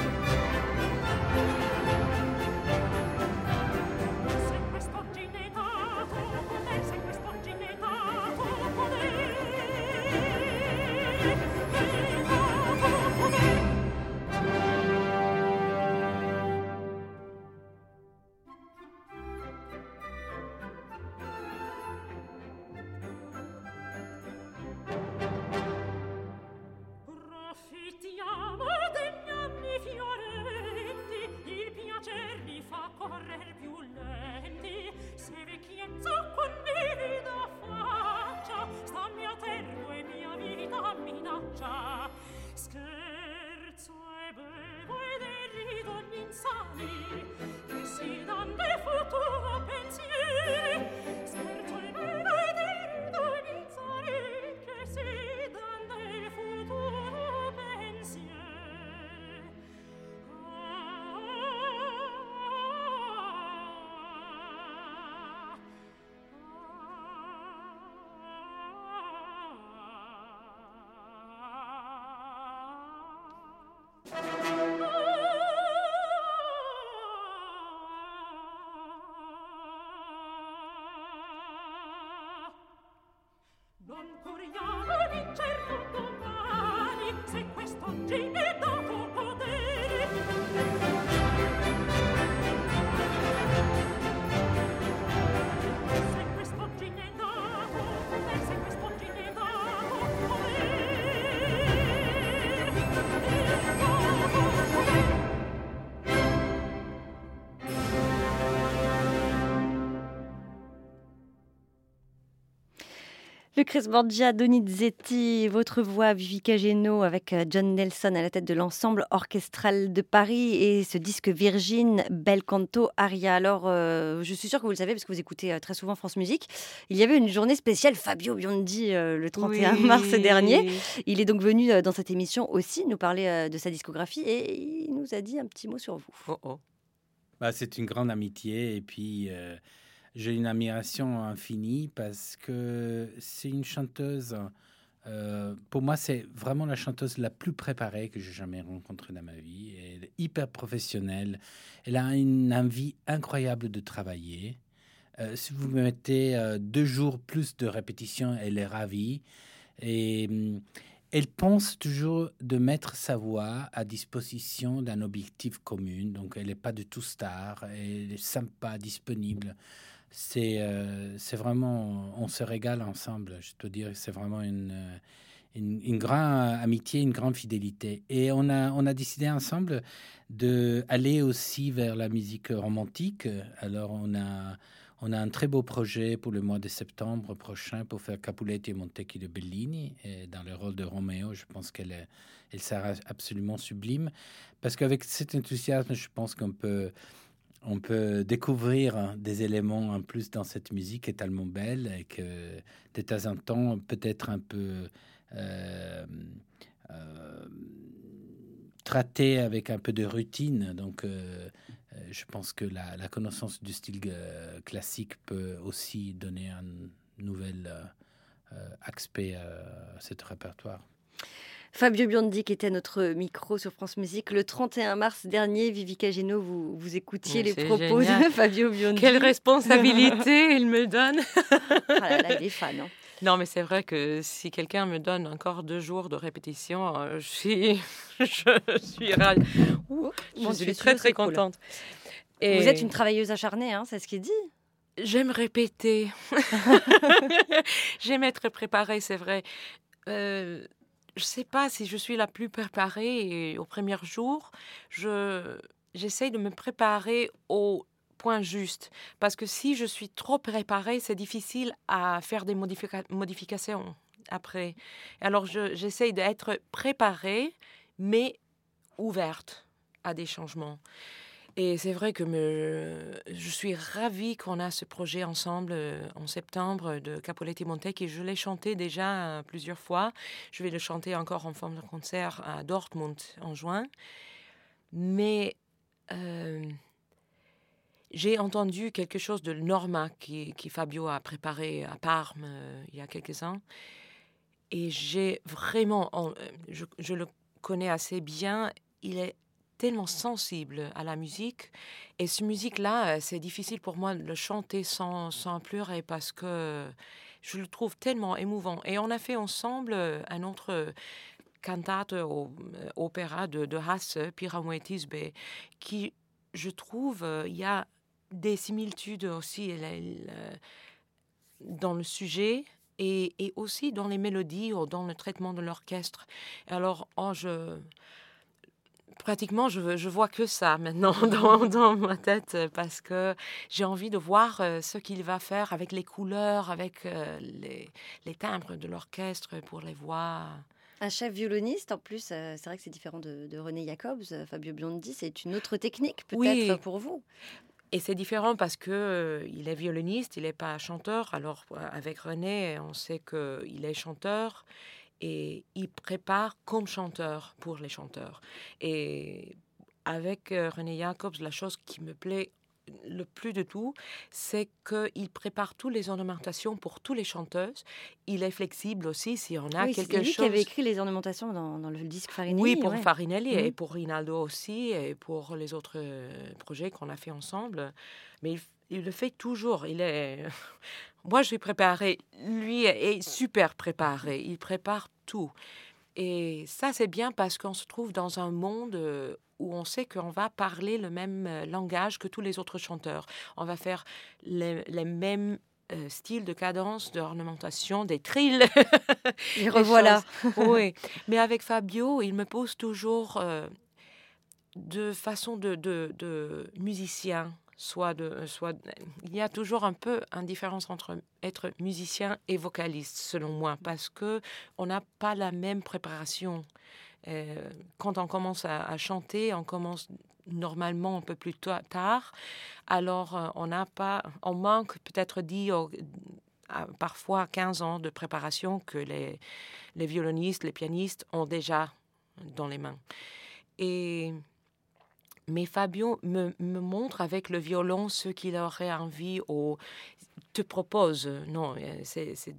Se quest'oggi ne è dato potere, se quest'oggi ne è dato potere. È dato potere. Profittiamo degli anni fiorenti, il piacer li fa correr più lenti. Se vecchiezza condivida faccia, stammi a terra e mia vita minaccia. Scherzo e bevo ed rido gli insani, che si dan del futuro pensieri. Scherzo e bevo ed rido gli insani, che si dan del futuro pensieri. Non corriamo in certo domani, se quest'oggi è dato potere. Se quest'oggi ne è dato potere, se quest'oggi ne è dato potere. È dato potere. Lucrèce Borgia, Donizetti, votre voix, Vivica Génaud, avec euh, John Nelson à la tête de l'ensemble orchestral de Paris et ce disque Virgin, Bel Canto Aria. Alors, euh, je suis sûre que vous le savez parce que vous écoutez euh, très souvent France Musique. Il y avait une journée spéciale Fabio Biondi euh, le trente et un Oui. mars dernier. Il est donc venu euh, dans cette émission aussi nous parler euh, de sa discographie et il nous a dit un petit mot sur vous. Oh oh. Bah, c'est une grande amitié et puis euh, j'ai une admiration infinie parce que c'est une chanteuse, euh, pour moi c'est vraiment la chanteuse la plus préparée que j'ai jamais rencontrée dans ma vie. Elle est hyper professionnelle, elle a une envie incroyable de travailler. Euh, si vous me mettez euh, deux jours plus de répétition, elle est ravie. Et hum, elle pense toujours de mettre sa voix à disposition d'un objectif commun. Donc, elle n'est pas du tout star. Elle est sympa, disponible. C'est, euh, c'est vraiment... On se régale ensemble. Je dois dire que c'est vraiment une, une, une grande amitié, une grande fidélité. Et on a, on a décidé ensemble d'aller aussi vers la musique romantique. Alors, on a... On a un très beau projet pour le mois de septembre prochain pour faire Capuletti et Montecchi de Bellini. Et dans le rôle de Roméo, je pense qu'elle est, elle sera absolument sublime. Parce qu'avec cet enthousiasme, je pense qu'on peut, on peut découvrir des éléments en plus dans cette musique qui est tellement belle et que de temps en temps, peut-être un peu euh, euh, traité avec un peu de routine. Donc, euh, je pense que la, la connaissance du style euh, classique peut aussi donner un nouvel euh, aspect à cet répertoire. Fabio Biondi qui était à notre micro sur France Musique le trente et un mars dernier. Vivica Geno, vous, vous écoutiez Mais les propos génial. de Fabio Biondi. Quelle responsabilité il me donne. Ah là là, il est fan. Hein. Non, mais c'est vrai que si quelqu'un me donne encore deux jours de répétition, euh, je suis, je suis, ravie. Ouh, je Bon, suis Dieu, très, très c'est cool. contente. Et Vous êtes une travailleuse acharnée, hein, c'est ce qu'il dit. j'aime répéter. J'aime être préparée, c'est vrai. Euh, je ne sais pas si je suis la plus préparée et au premier jour. Je, j'essaie de me préparer au point juste. Parce que si je suis trop préparée, c'est difficile à faire des modifica- modifications après. Alors, je, j'essaie d'être préparée, mais ouverte à des changements. Et c'est vrai que me, je suis ravie qu'on a ce projet ensemble euh, en septembre de Capuletti Montecchi. Je l'ai chanté déjà euh, plusieurs fois. Je vais le chanter encore en forme de concert à Dortmund en juin. Mais euh, j'ai entendu quelque chose de Norma qui, qui Fabio a préparé à Parme euh, il y a quelques ans. Et j'ai vraiment, en, je, je le connais assez bien, il est tellement sensible à la musique. Et cette musique-là, c'est difficile pour moi de le chanter sans, sans pleurer parce que je le trouve tellement émouvant. Et on a fait ensemble un autre cantate au opéra de, de Hasse, Piramuetisbe, qui, je trouve, il y a des similitudes aussi dans le sujet et, et aussi dans les mélodies ou dans le traitement de l'orchestre. Alors, oh, je... Pratiquement, je, je vois que ça maintenant dans, dans ma tête parce que j'ai envie de voir euh, ce qu'il va faire avec les couleurs, avec euh, les, les timbres de l'orchestre pour les voix. Un chef violoniste, en plus, euh, c'est vrai que c'est différent de, de René Jacobs. euh, Fabio Biondi, c'est une autre technique peut-être Oui. pour vous. Et c'est différent parce que euh, il est violoniste, il n'est pas chanteur. Alors avec René, on sait qu'il est chanteur. Et il prépare comme chanteur pour les chanteurs. Et avec euh, René Jacobs, la chose qui me plaît le plus de tout, c'est qu'il prépare toutes les ornementations pour tous les chanteuses. Il est flexible aussi si on a oui, quelque c'est lui chose. qui avait écrit les ornementations dans, dans le disque Farinelli. Oui, pour ouais. Farinelli Mmh. et pour Rinaldo aussi et pour les autres euh, projets qu'on a fait ensemble. Mais il, il le fait toujours. Il est... Moi, je suis préparée. Lui est super préparé. Il prépare tout. Et ça, c'est bien parce qu'on se trouve dans un monde où on sait qu'on va parler le même langage que tous les autres chanteurs. On va faire les, les mêmes euh, styles de cadence, d'ornementation, des trills. Et revoilà. Oui. Mais avec Fabio, il me pose toujours euh, de façon de, de, de musicien. Soit de, soit, il y a toujours un peu une différence entre être musicien et vocaliste, selon moi, parce que on n'a pas la même préparation. Euh, quand on commence à, à chanter, on commence normalement un peu plus tard. Alors, euh, on n'a pas, on manque peut-être dix, euh, parfois quinze ans de préparation que les, les violonistes, les pianistes ont déjà dans les mains. Et mais Fabio me, me montre avec le violon ce qu'il aurait envie ou te propose. Non, c'est, c'est...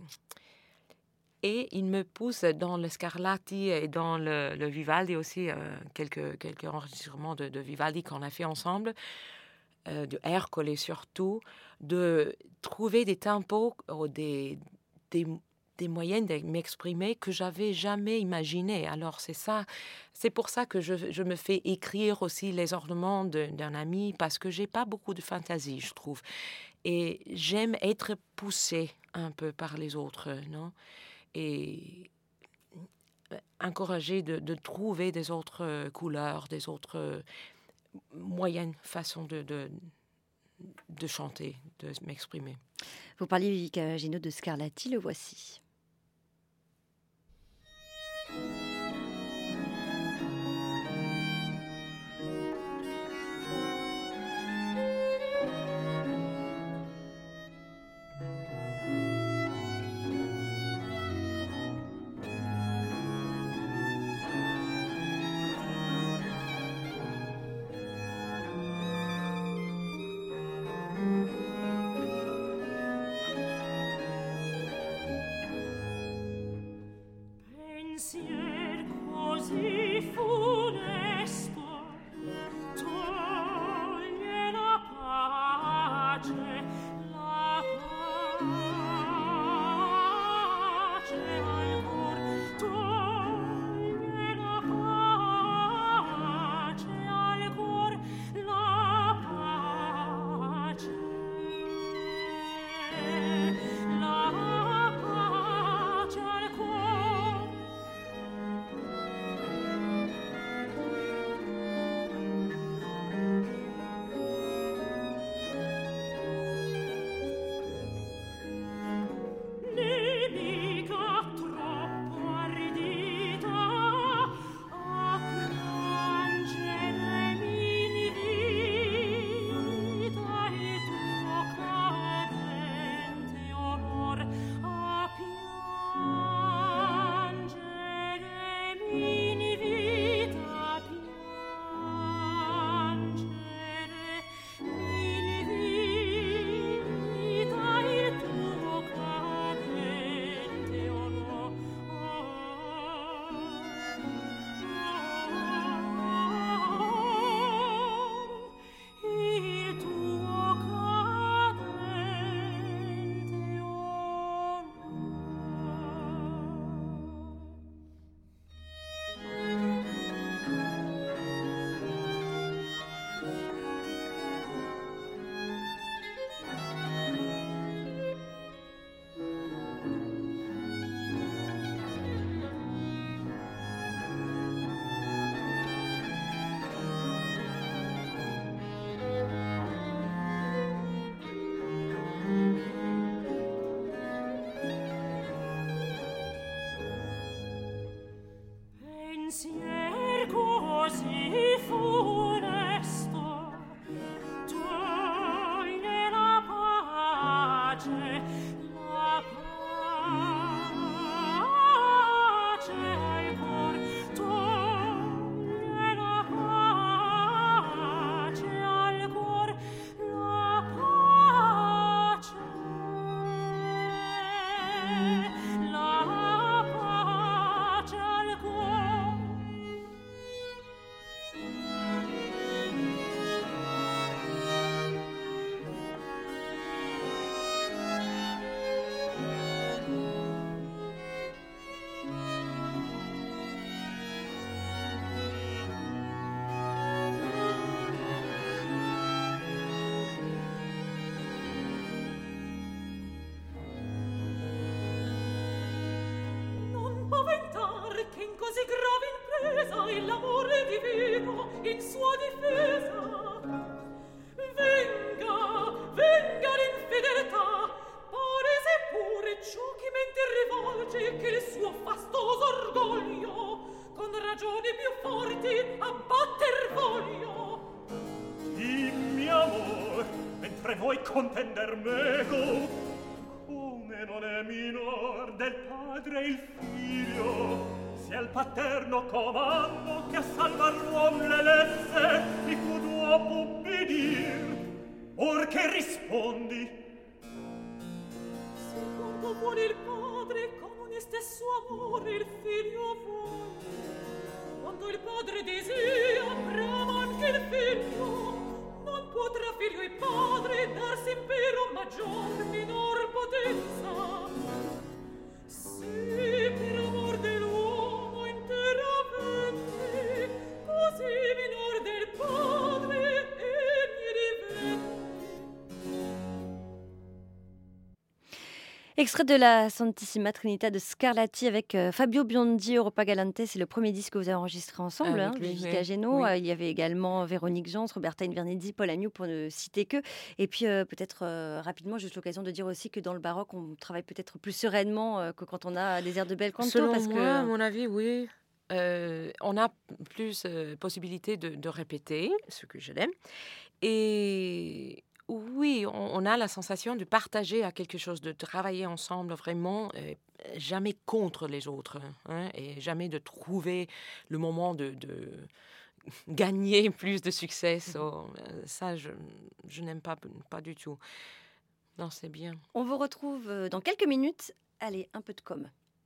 Et il me pousse dans le Scarlatti et dans le, le Vivaldi aussi, euh, quelques, quelques enregistrements de, de Vivaldi qu'on a fait ensemble, euh, de Ercole surtout, de trouver des tempos ou des... des des moyens de m'exprimer que j'avais jamais imaginé. Alors c'est ça, c'est pour ça que je, je me fais écrire aussi les ornements de, d'un ami parce que j'ai pas beaucoup de fantaisie, je trouve. Et j'aime être poussée un peu par les autres, non? Et encourager de, de trouver des autres couleurs, des autres moyennes façons de, de de chanter, de m'exprimer. Vous parliez, Vivica Gino, de Scarlatti, le voici. Pensier così funesto toglie la pace, la pace al cor, toglie la pace al cor, la pace, la pace al cor. Nemica troppo ardita a piangere m'invita il tuo cadente onor, a piangere m'invita, a piangere m'invita il tuo cadente onor, il tuo cadente onor. Pensier così funesto toglie la pace, la pace al cor, toglie la pace al cor, la pace, la pace al cor. Non paventar che in così grave impresa il l'amore divino in sua difesa venga, venga l'infedeltà, pare seppure ciò che mente rivolge che il suo fastoso orgoglio con ragioni più forti abbatter voglio. Dimmi amor, mentre vuoi contender meco, come non è minor del padre il figlio, sia il paterno comando che a salvar l'uom le lesse di cui dopo ubbidir, or che rispondi. Secondo vuole il padre con ogni stesso amore il figlio vuole, quando il padre desia brama anche il figlio, non potrà figlio e padre darsi impero maggior minor potenza. Se per amor dell'uomo interamente così minor del padre egli divenne. Extrait de la Santissima Trinita de Scarlatti avec euh, Fabio Biondi, Europa Galante. C'est le premier disque que vous avez enregistré ensemble, Avec hein, lui, Vivica oui. Geno. Oui. Euh, il y avait également Véronique Jans, Roberta Invernizzi, Paul Agnew, pour ne citer que. Et puis euh, peut-être euh, rapidement, juste l'occasion de dire aussi que dans le baroque, on travaille peut-être plus sereinement euh, que quand on a des airs de bel canto. Selon parce moi, que... à mon avis, oui. Euh, on a plus euh, possibilité de, de répéter, ce que je l'aime. Et oui, on, on a la sensation de partager à quelque chose, de travailler ensemble vraiment, euh, jamais contre les autres, hein, et jamais de trouver le moment de, de gagner plus de succès. So, euh, ça, je, je n'aime pas, pas du tout. Non, c'est bien. On vous retrouve euh, dans quelques minutes. Allez, un peu de com'.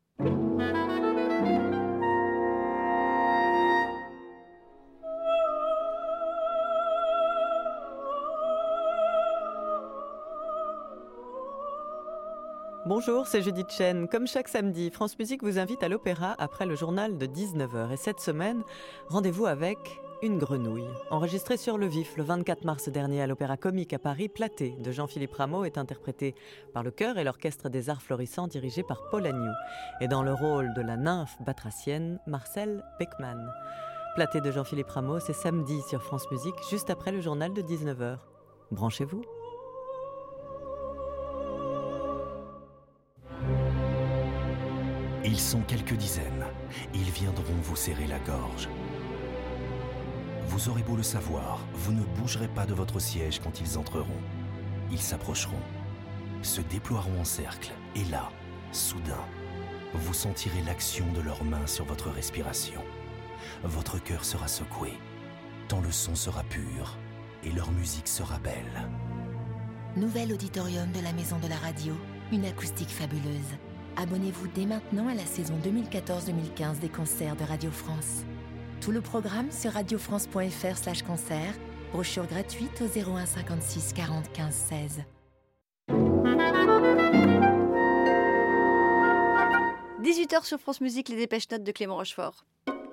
Bonjour, c'est Judith Chen. Comme chaque samedi, France Musique vous invite à l'opéra après le journal de dix-neuf heures. Et cette semaine, rendez-vous avec Une grenouille. Enregistrée sur le vif le vingt-quatre mars dernier à l'Opéra Comique à Paris, Platée de Jean-Philippe Rameau est interprété par le chœur et l'orchestre des Arts Florissants dirigé par Paul Agnew. Et dans le rôle de la nymphe batracienne, Marcel Beckman. Platée de Jean-Philippe Rameau, c'est samedi sur France Musique, juste après le journal de dix-neuf heures. Branchez-vous. Ils sont quelques dizaines. Ils viendront vous serrer la gorge. Vous aurez beau le savoir, vous ne bougerez pas de votre siège quand ils entreront. Ils s'approcheront, se déploieront en cercle, et là, soudain, vous sentirez l'action de leurs mains sur votre respiration. Votre cœur sera secoué, tant le son sera pur, et leur musique sera belle. Nouvel auditorium de la Maison de la Radio, une acoustique fabuleuse. Abonnez-vous dès maintenant à la saison deux mille quatorze deux mille quinze des concerts de Radio France. Tout le programme sur radiofrance.fr slash concert. Brochure gratuite au zéro un cinquante-six quarante quinze seize. dix-huit heures sur France Musique, les dépêches notes de Clément Rochefort.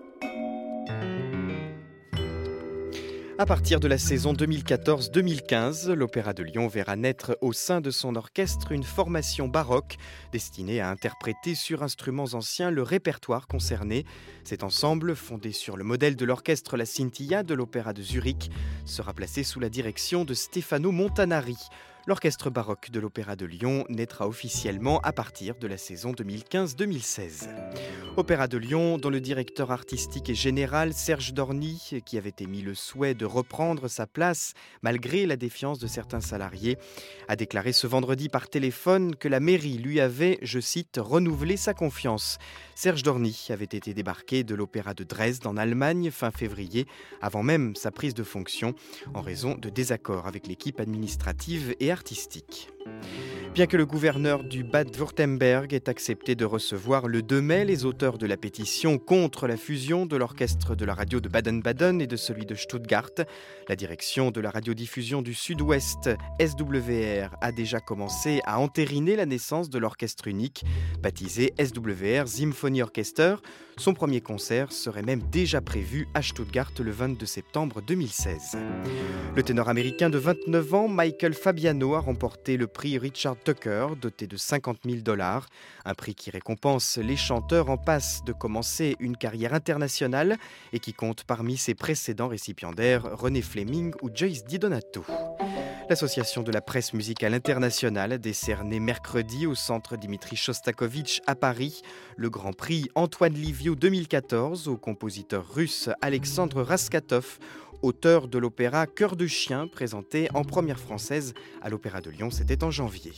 À partir de la saison deux mille quatorze deux mille quinze, l'Opéra de Lyon verra naître au sein de son orchestre une formation baroque destinée à interpréter sur instruments anciens le répertoire concerné. Cet ensemble, fondé sur le modèle de l'orchestre La Scintilla de l'Opéra de Zurich, sera placé sous la direction de Stefano Montanari. L'orchestre baroque de l'Opéra de Lyon naîtra officiellement à partir de la saison deux mille quinze deux mille seize. Opéra de Lyon, dont le directeur artistique et général Serge Dorny, qui avait émis le souhait de reprendre sa place malgré la défiance de certains salariés, a déclaré ce vendredi par téléphone que la mairie lui avait, je cite, renouvelé sa confiance. Serge Dorny avait été débarqué de l'Opéra de Dresde en Allemagne fin février, avant même sa prise de fonction, en raison de désaccords avec l'équipe administrative et artistique. Bien que le gouverneur du Bade-Wurtemberg ait accepté de recevoir le deux mai les auteurs de la pétition contre la fusion de l'orchestre de la radio de Baden-Baden et de celui de Stuttgart, la direction de la radiodiffusion du Sud-Ouest, S W R, a déjà commencé à entériner la naissance de l'orchestre unique, baptisé S W R Symphony Orchester. Son premier concert serait même déjà prévu à Stuttgart le vingt-deux septembre deux mille seize. Le ténor américain de vingt-neuf ans, Michael Fabiano, a remporté le prix Richard Tucker, doté de cinquante mille dollars, un prix qui récompense les chanteurs en passe de commencer une carrière internationale et qui compte parmi ses précédents récipiendaires René Fleming ou Joyce DiDonato. L'Association de la presse musicale internationale a décerné mercredi au centre Dimitri Shostakovich à Paris le Grand Prix Antoine Liviu deux mille quatorze au compositeur russe Alexandre Raskatov, auteur de l'opéra Cœur de chien, présenté en première française à l'Opéra de Lyon, c'était en janvier.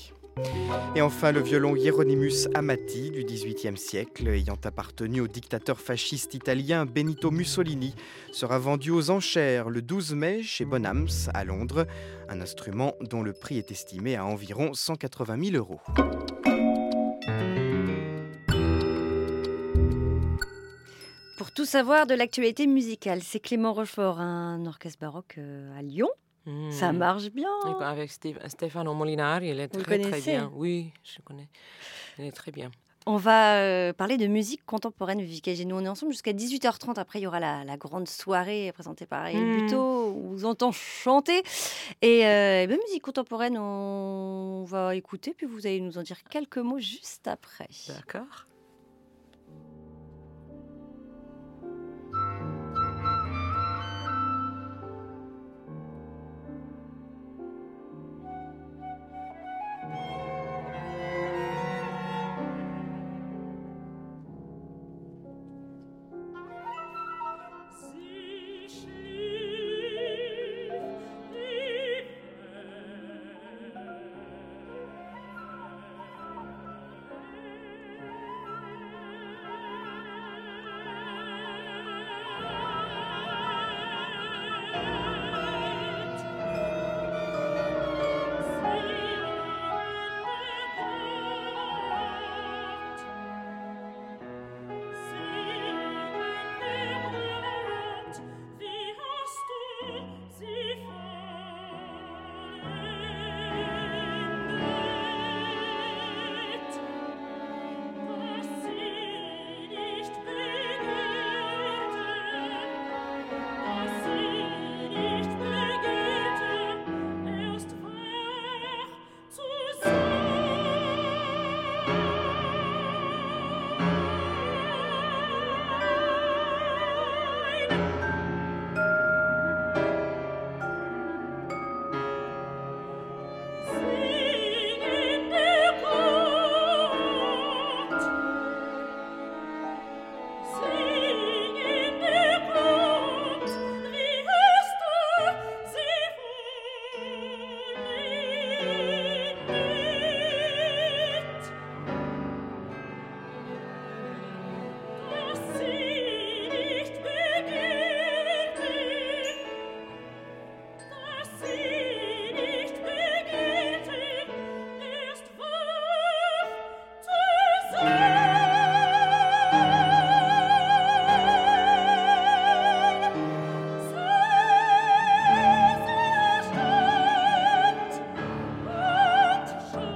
Et enfin, le violon Hieronymus Amati du dix-huitième siècle, ayant appartenu au dictateur fasciste italien Benito Mussolini, sera vendu aux enchères le douze mai chez Bonhams à Londres, un instrument dont le prix est estimé à environ cent quatre-vingt mille euros. Pour tout savoir de l'actualité musicale, c'est Clément Rochefort, un orchestre baroque à Lyon. Mmh. Ça marche bien. Avec Stefano Molinari, il est Vous très le très bien. Oui, je connais. Il est très bien. On va euh, parler de musique contemporaine, Vivica Géno. On est ensemble jusqu'à dix-huit heures trente. Après, il y aura la, la grande soirée présentée par Ariel Mm. Buteau, où on vous entend chanter. Et euh, eh ben, musique contemporaine, on va écouter, puis vous allez nous en dire quelques mots juste après. D'accord. Sie schlief die Wie hast du sie vollendet, dass sie nicht begehrte, dass sie nicht begehrte, erst wach zu sein. Singende Gott, singende Gott, wie hast du sie vollendet, dass sie nicht begehrte, dass sie nicht begehrte, erst wach zu sein. So, so stand und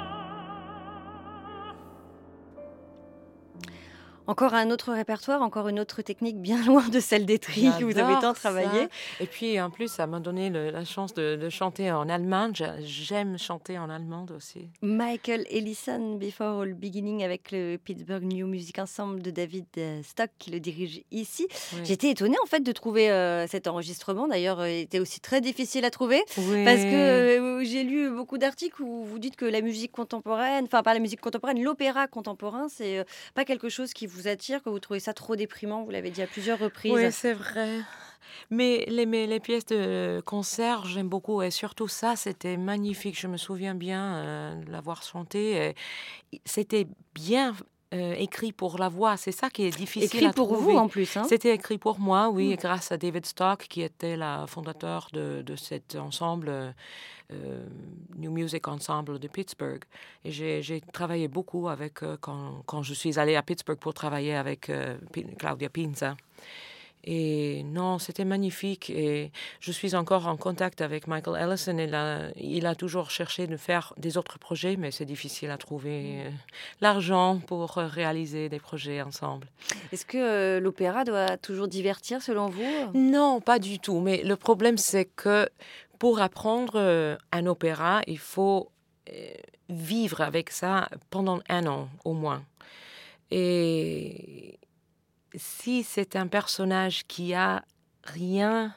schlaf. Encore un autre répertoire, encore une autre technique bien loin de celle des tris que vous avez tant J'adore travaillé. ça. Et puis en plus, ça m'a donné le- la chance de, de chanter en allemand. J'a- J'aime chanter en allemand aussi. Michael Ellison, Before All Beginning, avec le Pittsburgh New Music Ensemble de David euh, Stock qui le dirige ici. Oui. J'étais étonnée en fait de trouver euh, cet enregistrement. D'ailleurs, euh, il était aussi très difficile à trouver Oui. parce que euh, j'ai lu beaucoup d'articles où vous dites que la musique contemporaine, enfin pas la musique contemporaine, l'opéra contemporain, c'est euh, pas quelque chose qui vous attire, que vous trouvez ça trop déprimant. Vous l'avez dit à plusieurs reprises. Oui, c'est vrai. Mais les, mais les pièces de concert, j'aime beaucoup. Et surtout ça, c'était magnifique. Je me souviens bien euh, de l'avoir chanté. Et c'était bien euh, écrit pour la voix. C'est ça qui est difficile Écrit à pour trouver. vous en plus. Hein. C'était écrit pour moi, oui, Mm. grâce à David Stock, qui était la fondateur de, de cet ensemble, euh, New Music Ensemble de Pittsburgh. Et j'ai, j'ai travaillé beaucoup avec, euh, quand, quand je suis allée à Pittsburgh pour travailler avec euh, Pi- Claudia Pinza. Et non, c'était magnifique. Et je suis encore en contact avec Michael Ellison. Il a, il a toujours cherché de faire des autres projets, mais c'est difficile à trouver euh, l'argent pour euh, réaliser des projets ensemble. Est-ce que euh, l'opéra doit toujours divertir selon vous? Non, pas du tout. Mais le problème, c'est que pour apprendre euh, un opéra, il faut euh, vivre avec ça pendant un an au moins. Et si c'est un personnage qui a rien,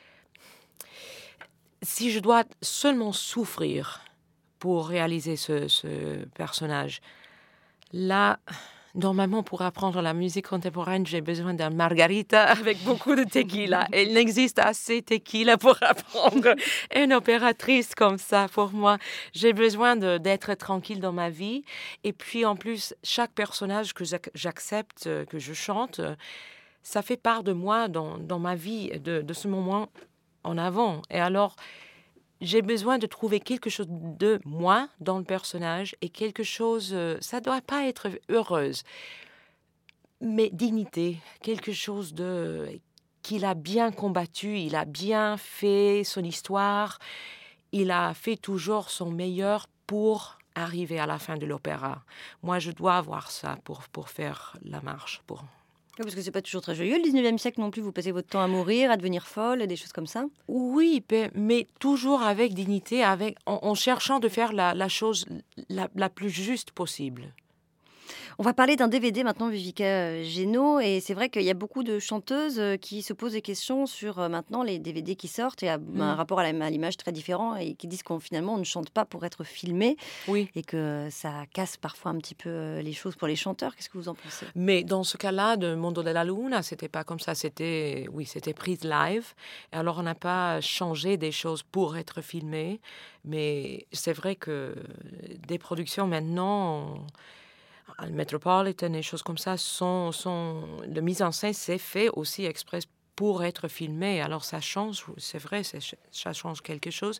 si je dois seulement souffrir pour réaliser ce, ce personnage, là, normalement, pour apprendre la musique contemporaine, j'ai besoin d'un margarita avec beaucoup de tequila. Et il n'existe assez de tequila pour apprendre une opératrice comme ça. Pour moi, j'ai besoin de, d'être tranquille dans ma vie. Et puis, en plus, chaque personnage que j'ac- j'accepte, euh, que je chante, euh, ça fait part de moi dans, dans ma vie, de, de ce moment en avant. Et alors, j'ai besoin de trouver quelque chose de moi dans le personnage et quelque chose, euh, ça ne doit pas être heureuse, mais dignité, quelque chose de qu'il a bien combattu, il a bien fait son histoire, il a fait toujours son meilleur pour arriver à la fin de l'opéra. Moi, je dois avoir ça pour, pour faire la marche. Pour... Oui, parce que c'est pas toujours très joyeux le dix-neuvième siècle non plus. Vous passez votre temps à mourir, à devenir folle, des choses comme ça. Oui, mais toujours avec dignité, avec, en, en cherchant de faire la, la chose la, la plus juste possible. On va parler d'un D V D maintenant, Vivica Génaud, et c'est vrai qu'il y a beaucoup de chanteuses qui se posent des questions sur maintenant les D V D qui sortent et à, mm. un rapport à, la, à l'image très différent et qui disent qu'on finalement on ne chante pas pour être filmé, oui. et que ça casse parfois un petit peu les choses pour les chanteurs. Qu'est-ce que vous en pensez? Mais dans ce cas-là de Mondo della Luna, c'était pas comme ça, c'était oui, c'était prise live. Et alors on n'a pas changé des choses pour être filmé, mais c'est vrai que des productions maintenant. On... Le Metropolitan, des choses comme ça, sont, sont... la mise en scène, c'est fait aussi exprès pour être filmé. Alors ça change, c'est vrai, c'est, ça change quelque chose.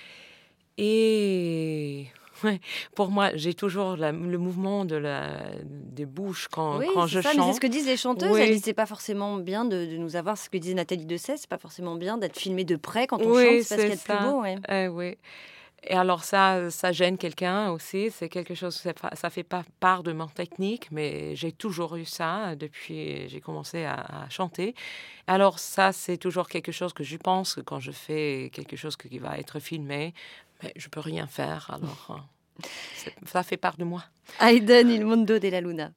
Et ouais, pour moi, j'ai toujours la, le mouvement de la, des bouches quand, oui, quand c'est je ça, chante. Mais c'est ce que disent les chanteuses. Oui. Elles disent c'est pas forcément bien de, de nous avoir, ce que disait Nathalie Dessay, c'est pas forcément bien d'être filmé de près quand on oui, chante, c'est parce qu'il y a de ça. plus beau. Ouais. Euh, oui. Et alors ça, ça gêne quelqu'un aussi, c'est quelque chose, ça fait pas part de mon technique, mais j'ai toujours eu ça depuis que j'ai commencé à, à chanter. Alors ça, c'est toujours quelque chose que je pense quand je fais quelque chose qui va être filmé, mais je peux rien faire, alors ça fait part de moi. Haydn, Il Mondo della Luna.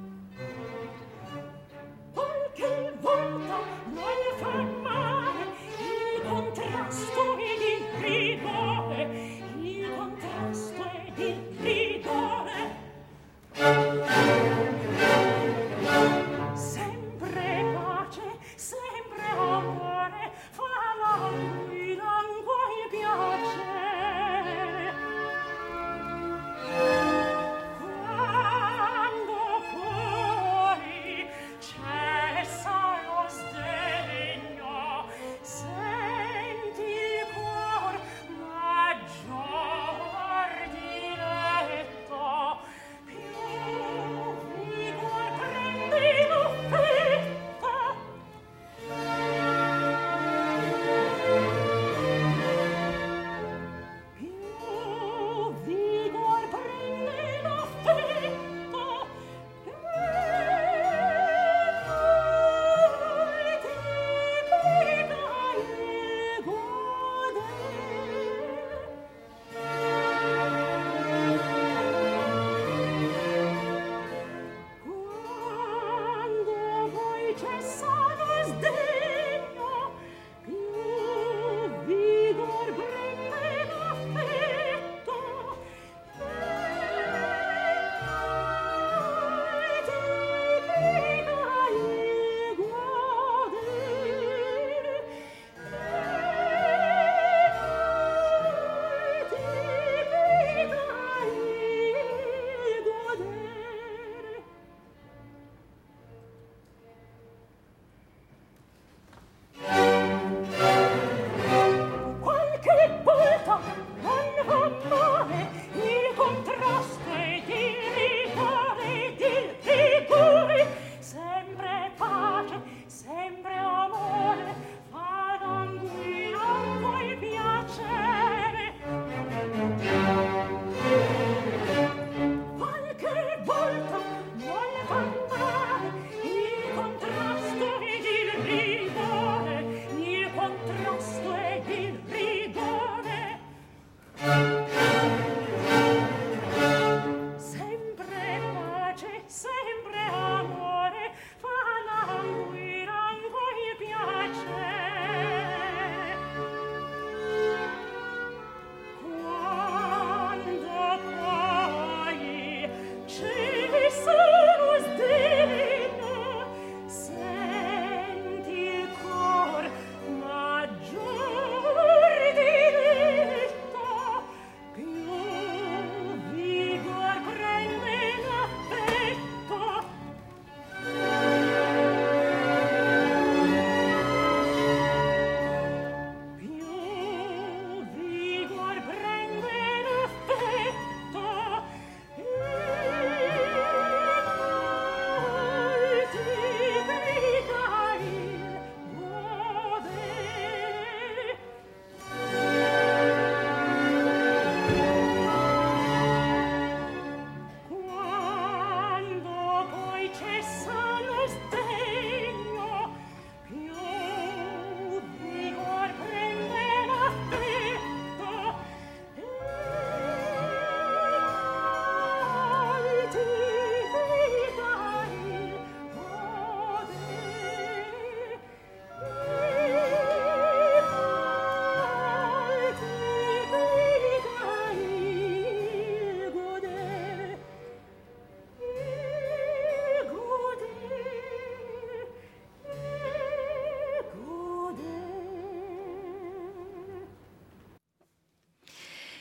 Qualche volta non fa male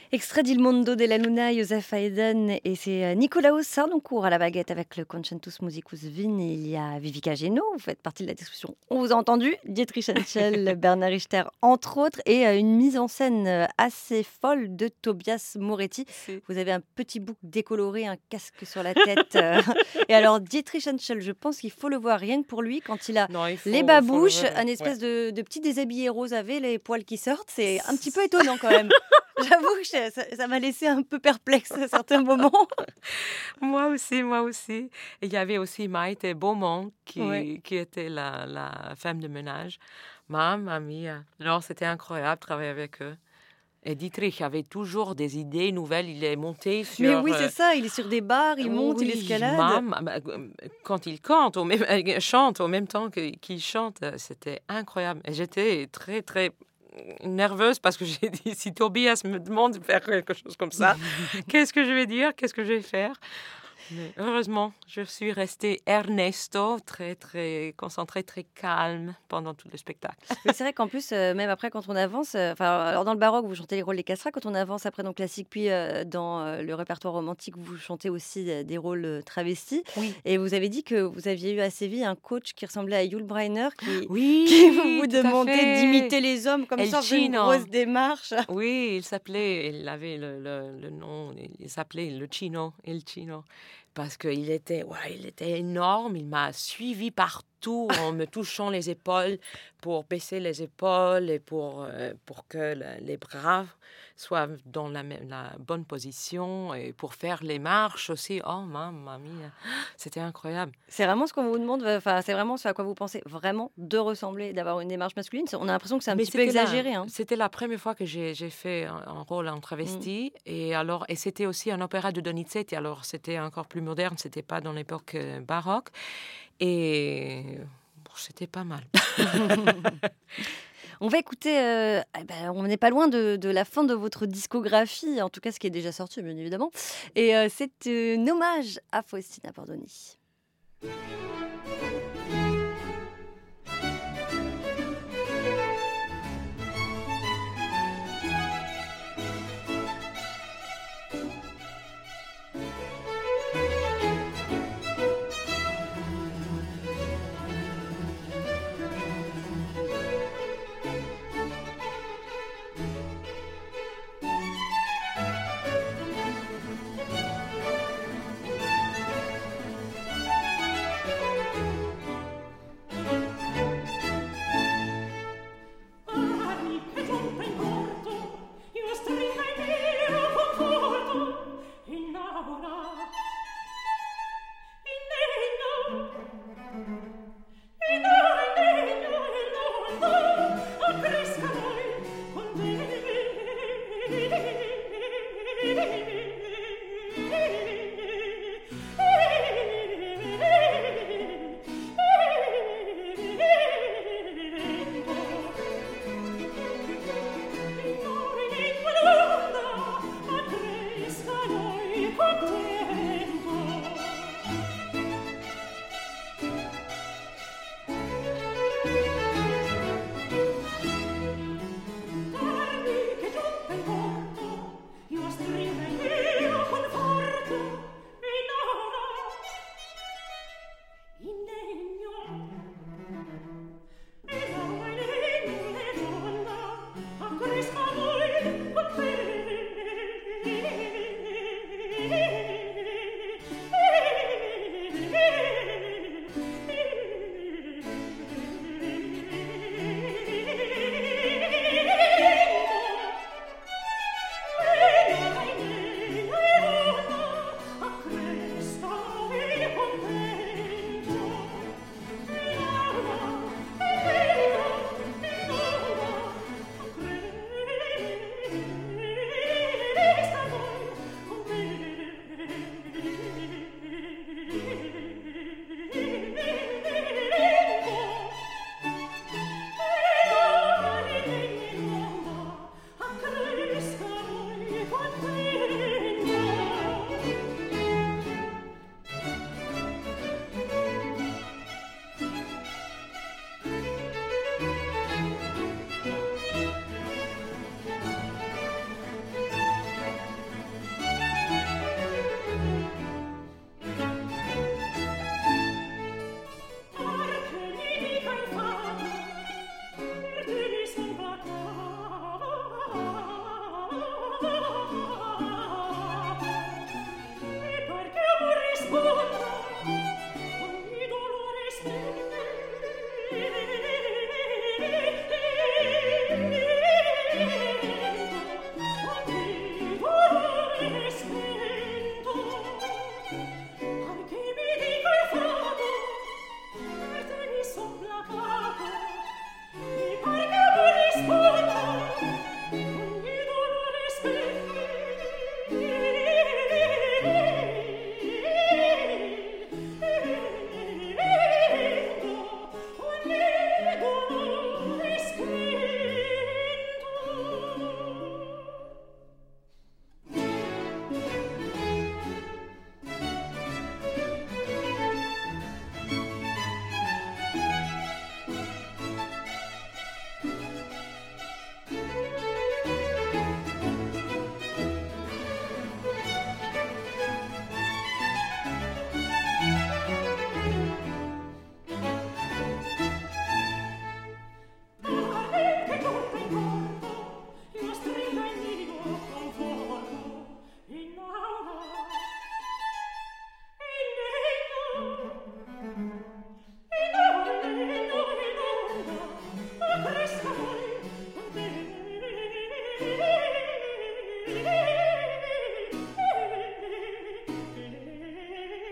Extrait d'Il Mondo della Luna, Joseph Haydn, et c'est Nicolaus Sarnoncourt à la baguette avec le Concentus Musicus Wien. Il y a Vivica Geno, vous faites partie de la discussion, on vous a entendu, Dietrich Henschel, Bernard Richter, entre autres, et une mise en scène assez folle de Tobias Moretti. C'est... Vous avez un petit bouc décoloré, un casque sur la tête. Et alors, Dietrich Henschel, je pense qu'il faut le voir rien que pour lui, quand il a non, il faut, les babouches, un espèce ouais. de, de petit déshabillé rose avec les poils qui sortent, c'est un petit peu étonnant quand même. J'avoue que ça, ça m'a laissé un peu perplexe à certains moments. Moi aussi, moi aussi. Et il y avait aussi Maïte Beaumont qui, ouais. qui était la, la femme de ménage. Mamma mia. Alors, c'était incroyable de travailler avec eux. Et Dietrich avait toujours des idées nouvelles. Il est monté sur... Mais oui, c'est ça. Il est sur des barres, il monte, oui, il escalade. Mam, quand il chante, au même, chante au même temps qu'il chante, c'était incroyable. Et j'étais très, très... nerveuse parce que j'ai dit, si Tobias me demande de faire quelque chose comme ça, qu'est-ce que je vais dire, qu'est-ce que je vais faire? Mais heureusement, je suis restée Ernesto, très, très concentrée, très calme pendant tout le spectacle. Mais c'est vrai qu'en plus, euh, même après, quand on avance, euh, alors dans le baroque, vous chantez les rôles des castrats, quand on avance après dans le classique, puis euh, dans euh, le répertoire romantique, vous chantez aussi euh, des rôles euh, travestis. Oui. Et vous avez dit que vous aviez eu à Séville un coach qui ressemblait à Yul Brynner, qui, oui, qui vous demandait d'imiter les hommes comme ça, une grosse démarche. Oui, il s'appelait, il avait le, le, le nom, il s'appelait le Chino, El Chino. Parce qu'il était, ouais, il était énorme, il m'a suivi partout en me touchant les épaules pour baisser les épaules et pour, euh, pour que la, les bras soient dans la, la bonne position et pour faire les marches aussi. Oh, mamma mia, c'était incroyable. C'est vraiment ce qu'on vous demande, enfin, c'est vraiment ce à quoi vous pensez, vraiment de ressembler, d'avoir une démarche masculine. On a l'impression que c'est un Mais petit peu exagéré. La, hein. C'était la première fois que j'ai, j'ai fait un, un rôle en travesti mm. et, alors, et c'était aussi un opéra de Donizetti, alors c'était encore plus moderne, c'était pas dans l'époque euh, baroque et bon, c'était pas mal. On va écouter, euh, eh ben, on n'est pas loin de, de la fin de votre discographie, en tout cas ce qui est déjà sorti bien évidemment, et euh, c'est euh, un hommage à Faustina Bordoni.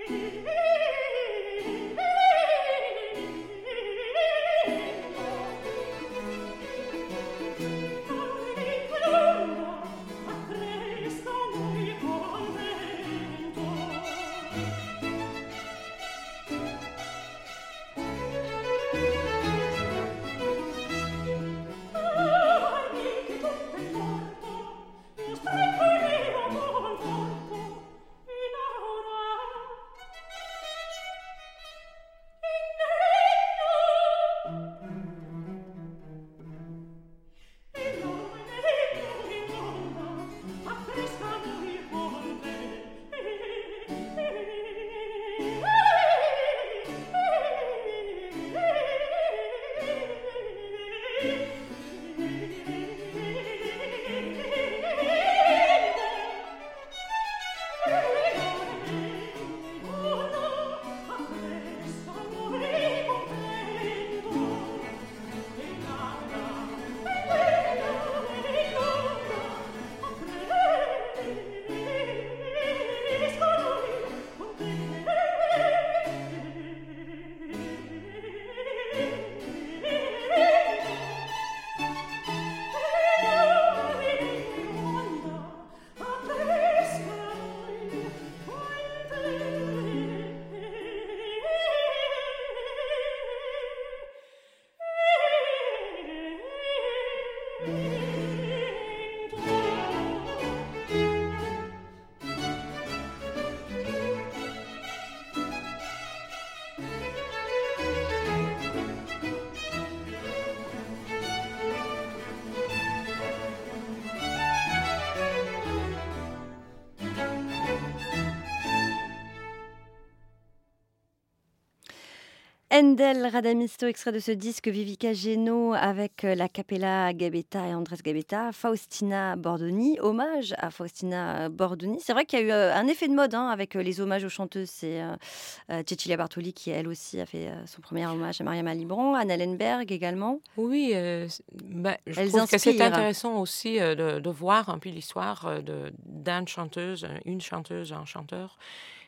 Handel, Radamisto, extrait de ce disque Vivica Geno avec la Capella Gabetta et Andrés Gabetta, Faustina Bordoni, hommage à Faustina Bordoni. C'est vrai qu'il y a eu un effet de mode hein, avec les hommages aux chanteuses. C'est euh, Cecilia Bartoli qui, elle aussi, a fait son premier hommage à Mariama Libran, Anna Lenberg également. Oui, euh, bah, je Elles trouve inspirent. que c'est intéressant aussi euh, de, de voir un peu l'histoire de, d'une chanteuse, une chanteuse, un chanteur.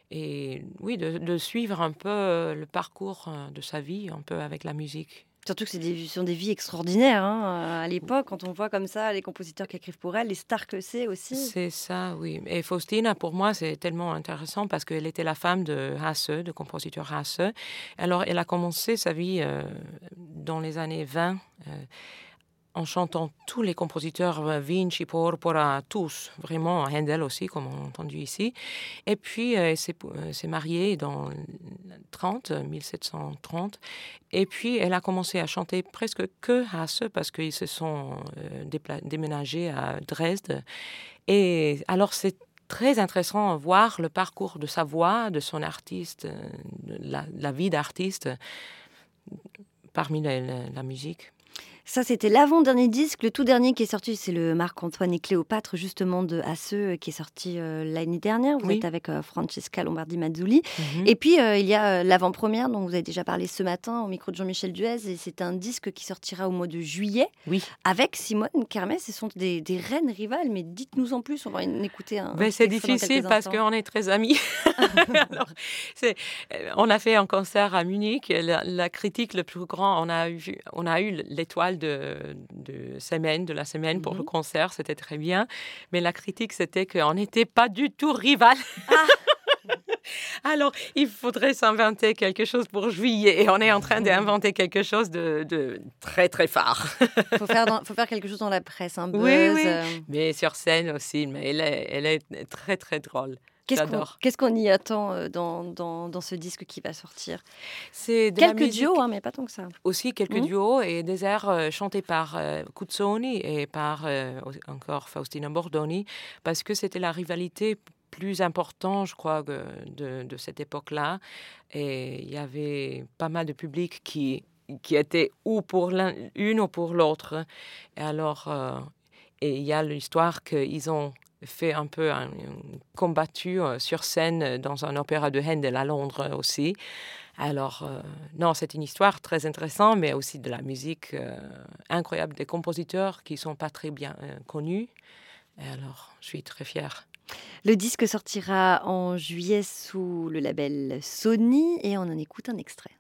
Et oui, de, de suivre un peu le parcours de sa vie, un peu avec la musique. Surtout que c'est des, ce sont des vies extraordinaires hein, à l'époque, quand on voit comme ça les compositeurs qui écrivent pour elle, les stars que c'est aussi. C'est ça, oui. Et Faustina, pour moi, c'est tellement intéressant parce qu'elle était la femme de Hasse, de compositeur Hasse. Alors, elle a commencé sa vie euh, dans les années vingt, euh, en chantant tous les compositeurs, Vinci, Porpora, tous, vraiment, Handel aussi, comme on a entendu ici. Et puis, elle s'est, euh, s'est mariée dans trente, mille sept cent trente. Et puis, elle a commencé à chanter presque que Hasse, parce qu'ils se sont euh, dépla- déménagés à Dresde. Et alors, c'est très intéressant de voir le parcours de sa voix, de son artiste, de la, la vie d'artiste, parmi la, la, la musique. Ça, c'était l'avant-dernier disque. Le tout dernier qui est sorti, c'est le Marc-Antoine et Cléopâtre, justement, de Hasse, qui est sorti euh, l'année dernière. Vous oui. êtes avec euh, Francesca Lombardi-Mazzulli. Mm-hmm. Et puis, euh, il y a euh, l'avant-première, dont vous avez déjà parlé ce matin, au micro de Jean-Michel Duez. Et c'est un disque qui sortira au mois de juillet, oui. avec Simone Kermès. Ce sont des, des reines rivales, mais dites-nous en plus. On va en écouter un. Ben, un c'est difficile parce qu'on est très amis. Alors, c'est, on a fait un concert à Munich. La, la critique le plus grand, on a eu, on a eu l'étoile De, de semaine, de la semaine pour mm-hmm. le concert, c'était très bien. Mais la critique, c'était qu'on n'était pas du tout rival. Ah. Alors, il faudrait s'inventer quelque chose pour juillet. Et on est en train d'inventer quelque chose de, de très, très phare. Il faut faire, dans, faut faire quelque chose dans la presse, un buzz. Oui, oui. Mais sur scène aussi. Mais elle est, elle est très, très drôle. Qu'est-ce qu'on, qu'est-ce qu'on y attend dans, dans, dans ce disque qui va sortir? C'est de quelques la musique, duos, hein, mais pas tant que ça. Aussi quelques mmh. duos et des airs euh, chantés par euh, Cuzzoni et par euh, encore Faustina Bordoni, parce que c'était la rivalité plus importante, je crois, de, de, de cette époque-là. Et il y avait pas mal de public qui, qui était ou pour l'une ou pour l'autre. Et alors, euh, et il y a l'histoire qu'ils ont fait un peu un, un combattu euh, sur scène dans un opéra de Handel à Londres aussi. Alors, euh, non, c'est une histoire très intéressante, mais aussi de la musique euh, incroyable, des compositeurs qui ne sont pas très bien euh, connus. Et alors, je suis très fière. Le disque sortira en juillet sous le label Sony et on en écoute un extrait.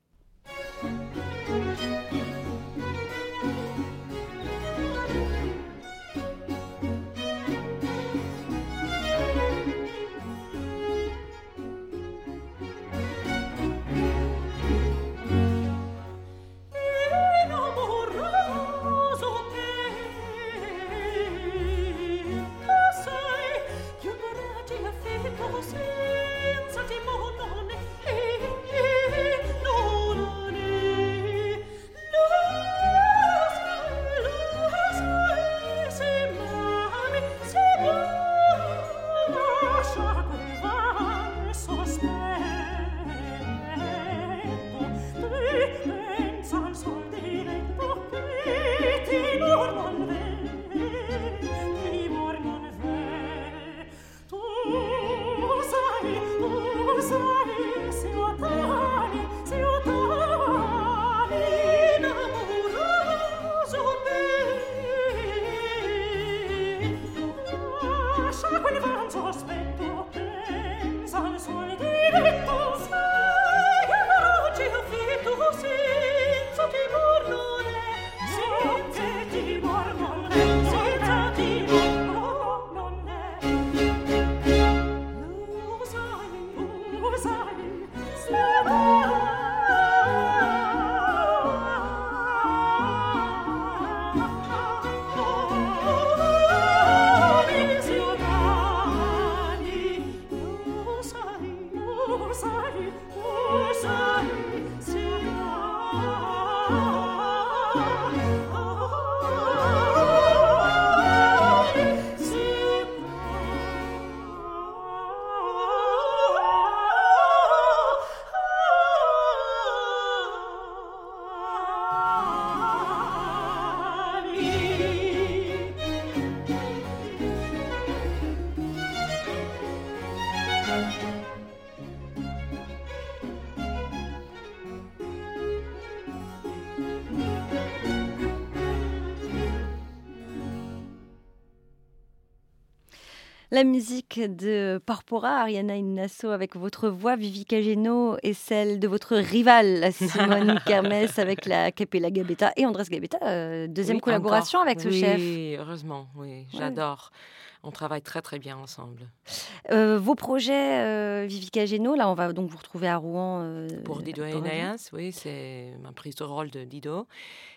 La musique de Porpora, Arianna Innasso avec votre voix, Vivica Geno, et celle de votre rivale, Simone Kermes, avec la Capella Gabetta et Andrés Gabetta. Euh, deuxième oui, collaboration encore. avec ce oui, chef. Oui, heureusement, oui, j'adore. Ouais. On travaille très très bien ensemble. Euh, vos projets, euh, Vivica Geno, là on va donc vous retrouver à Rouen. Euh, pour Dido et Enéas, oui, c'est ma prise de rôle de Dido.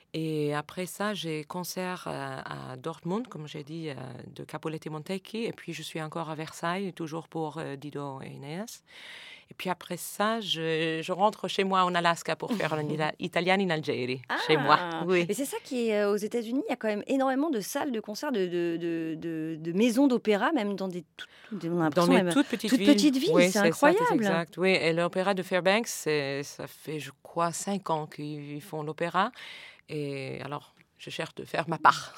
Et après ça, j'ai concert à, à Dortmund, comme j'ai dit, de Capuletti Montecchi. Et puis, je suis encore à Versailles, toujours pour euh, Dido et Enéas. Et puis après ça, je, je rentre chez moi en Alaska pour faire l'Italiano in Algeri, ah, chez moi. Oui. Et c'est ça qui est aux États-Unis, il y a quand même énormément de salles de concert, de, de, de, de, de maisons d'opéra, même dans des, on a dans des même, toutes petites toutes villes. Petites villes oui, c'est, c'est incroyable. Ça, c'est exact. Oui, et l'opéra de Fairbanks, c'est, ça fait, je crois, cinq ans qu'ils font l'opéra. Et alors, je cherche de faire ma part.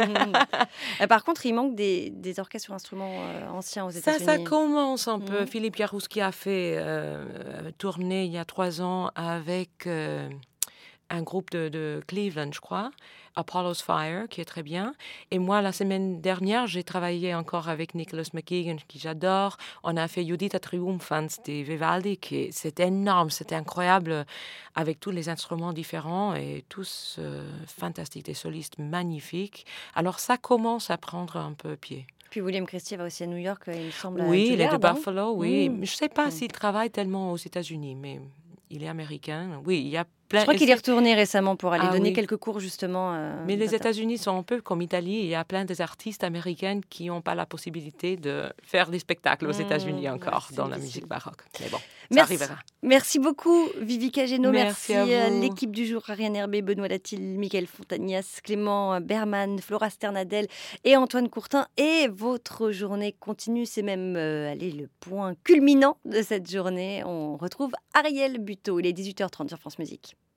Par contre, il manque des, des orchestres sur instruments euh, anciens aux États-Unis. Ça, ça commence un peu. Mmh. Philippe Jarouski a fait euh, tourner il y a trois ans avec euh, un groupe de, de Cleveland, je crois, Apollo's Fire, qui est très bien. Et moi, la semaine dernière, j'ai travaillé encore avec Nicholas McKagan, qui j'adore. On a fait Juditha Triumphans de Vivaldi, qui c'est énorme, c'était incroyable, avec tous les instruments différents et tous euh, fantastiques, des solistes magnifiques. Alors ça commence à prendre un peu pied. Puis William Christie va aussi à New York, il me semble. Oui, il est de hein? Buffalo, oui. Mmh. Mais je ne sais pas mmh. s'il travaille tellement aux États-Unis, mais il est américain. Oui, il y a plein... Je crois qu'il est retourné récemment pour aller ah, donner oui. quelques cours, justement. Euh, mais les États-Unis sont un peu comme l'Italie. Il y a plein d'artistes américains qui n'ont pas la possibilité de faire des spectacles aux mmh, États-Unis encore ouais, dans la musique baroque. Mais bon, ça merci. arrivera. Merci beaucoup, Vivica Geno. Merci, merci à, à l'équipe du jour, Ariane Herbé, Benoît Latil, Michael Fontanias, Clément Berman, Flora Sternadel et Antoine Courtin. Et votre journée continue. C'est même euh, allez, le point culminant de cette journée. On retrouve Ariel Buteau. Il est dix-huit heures trente sur France Musique.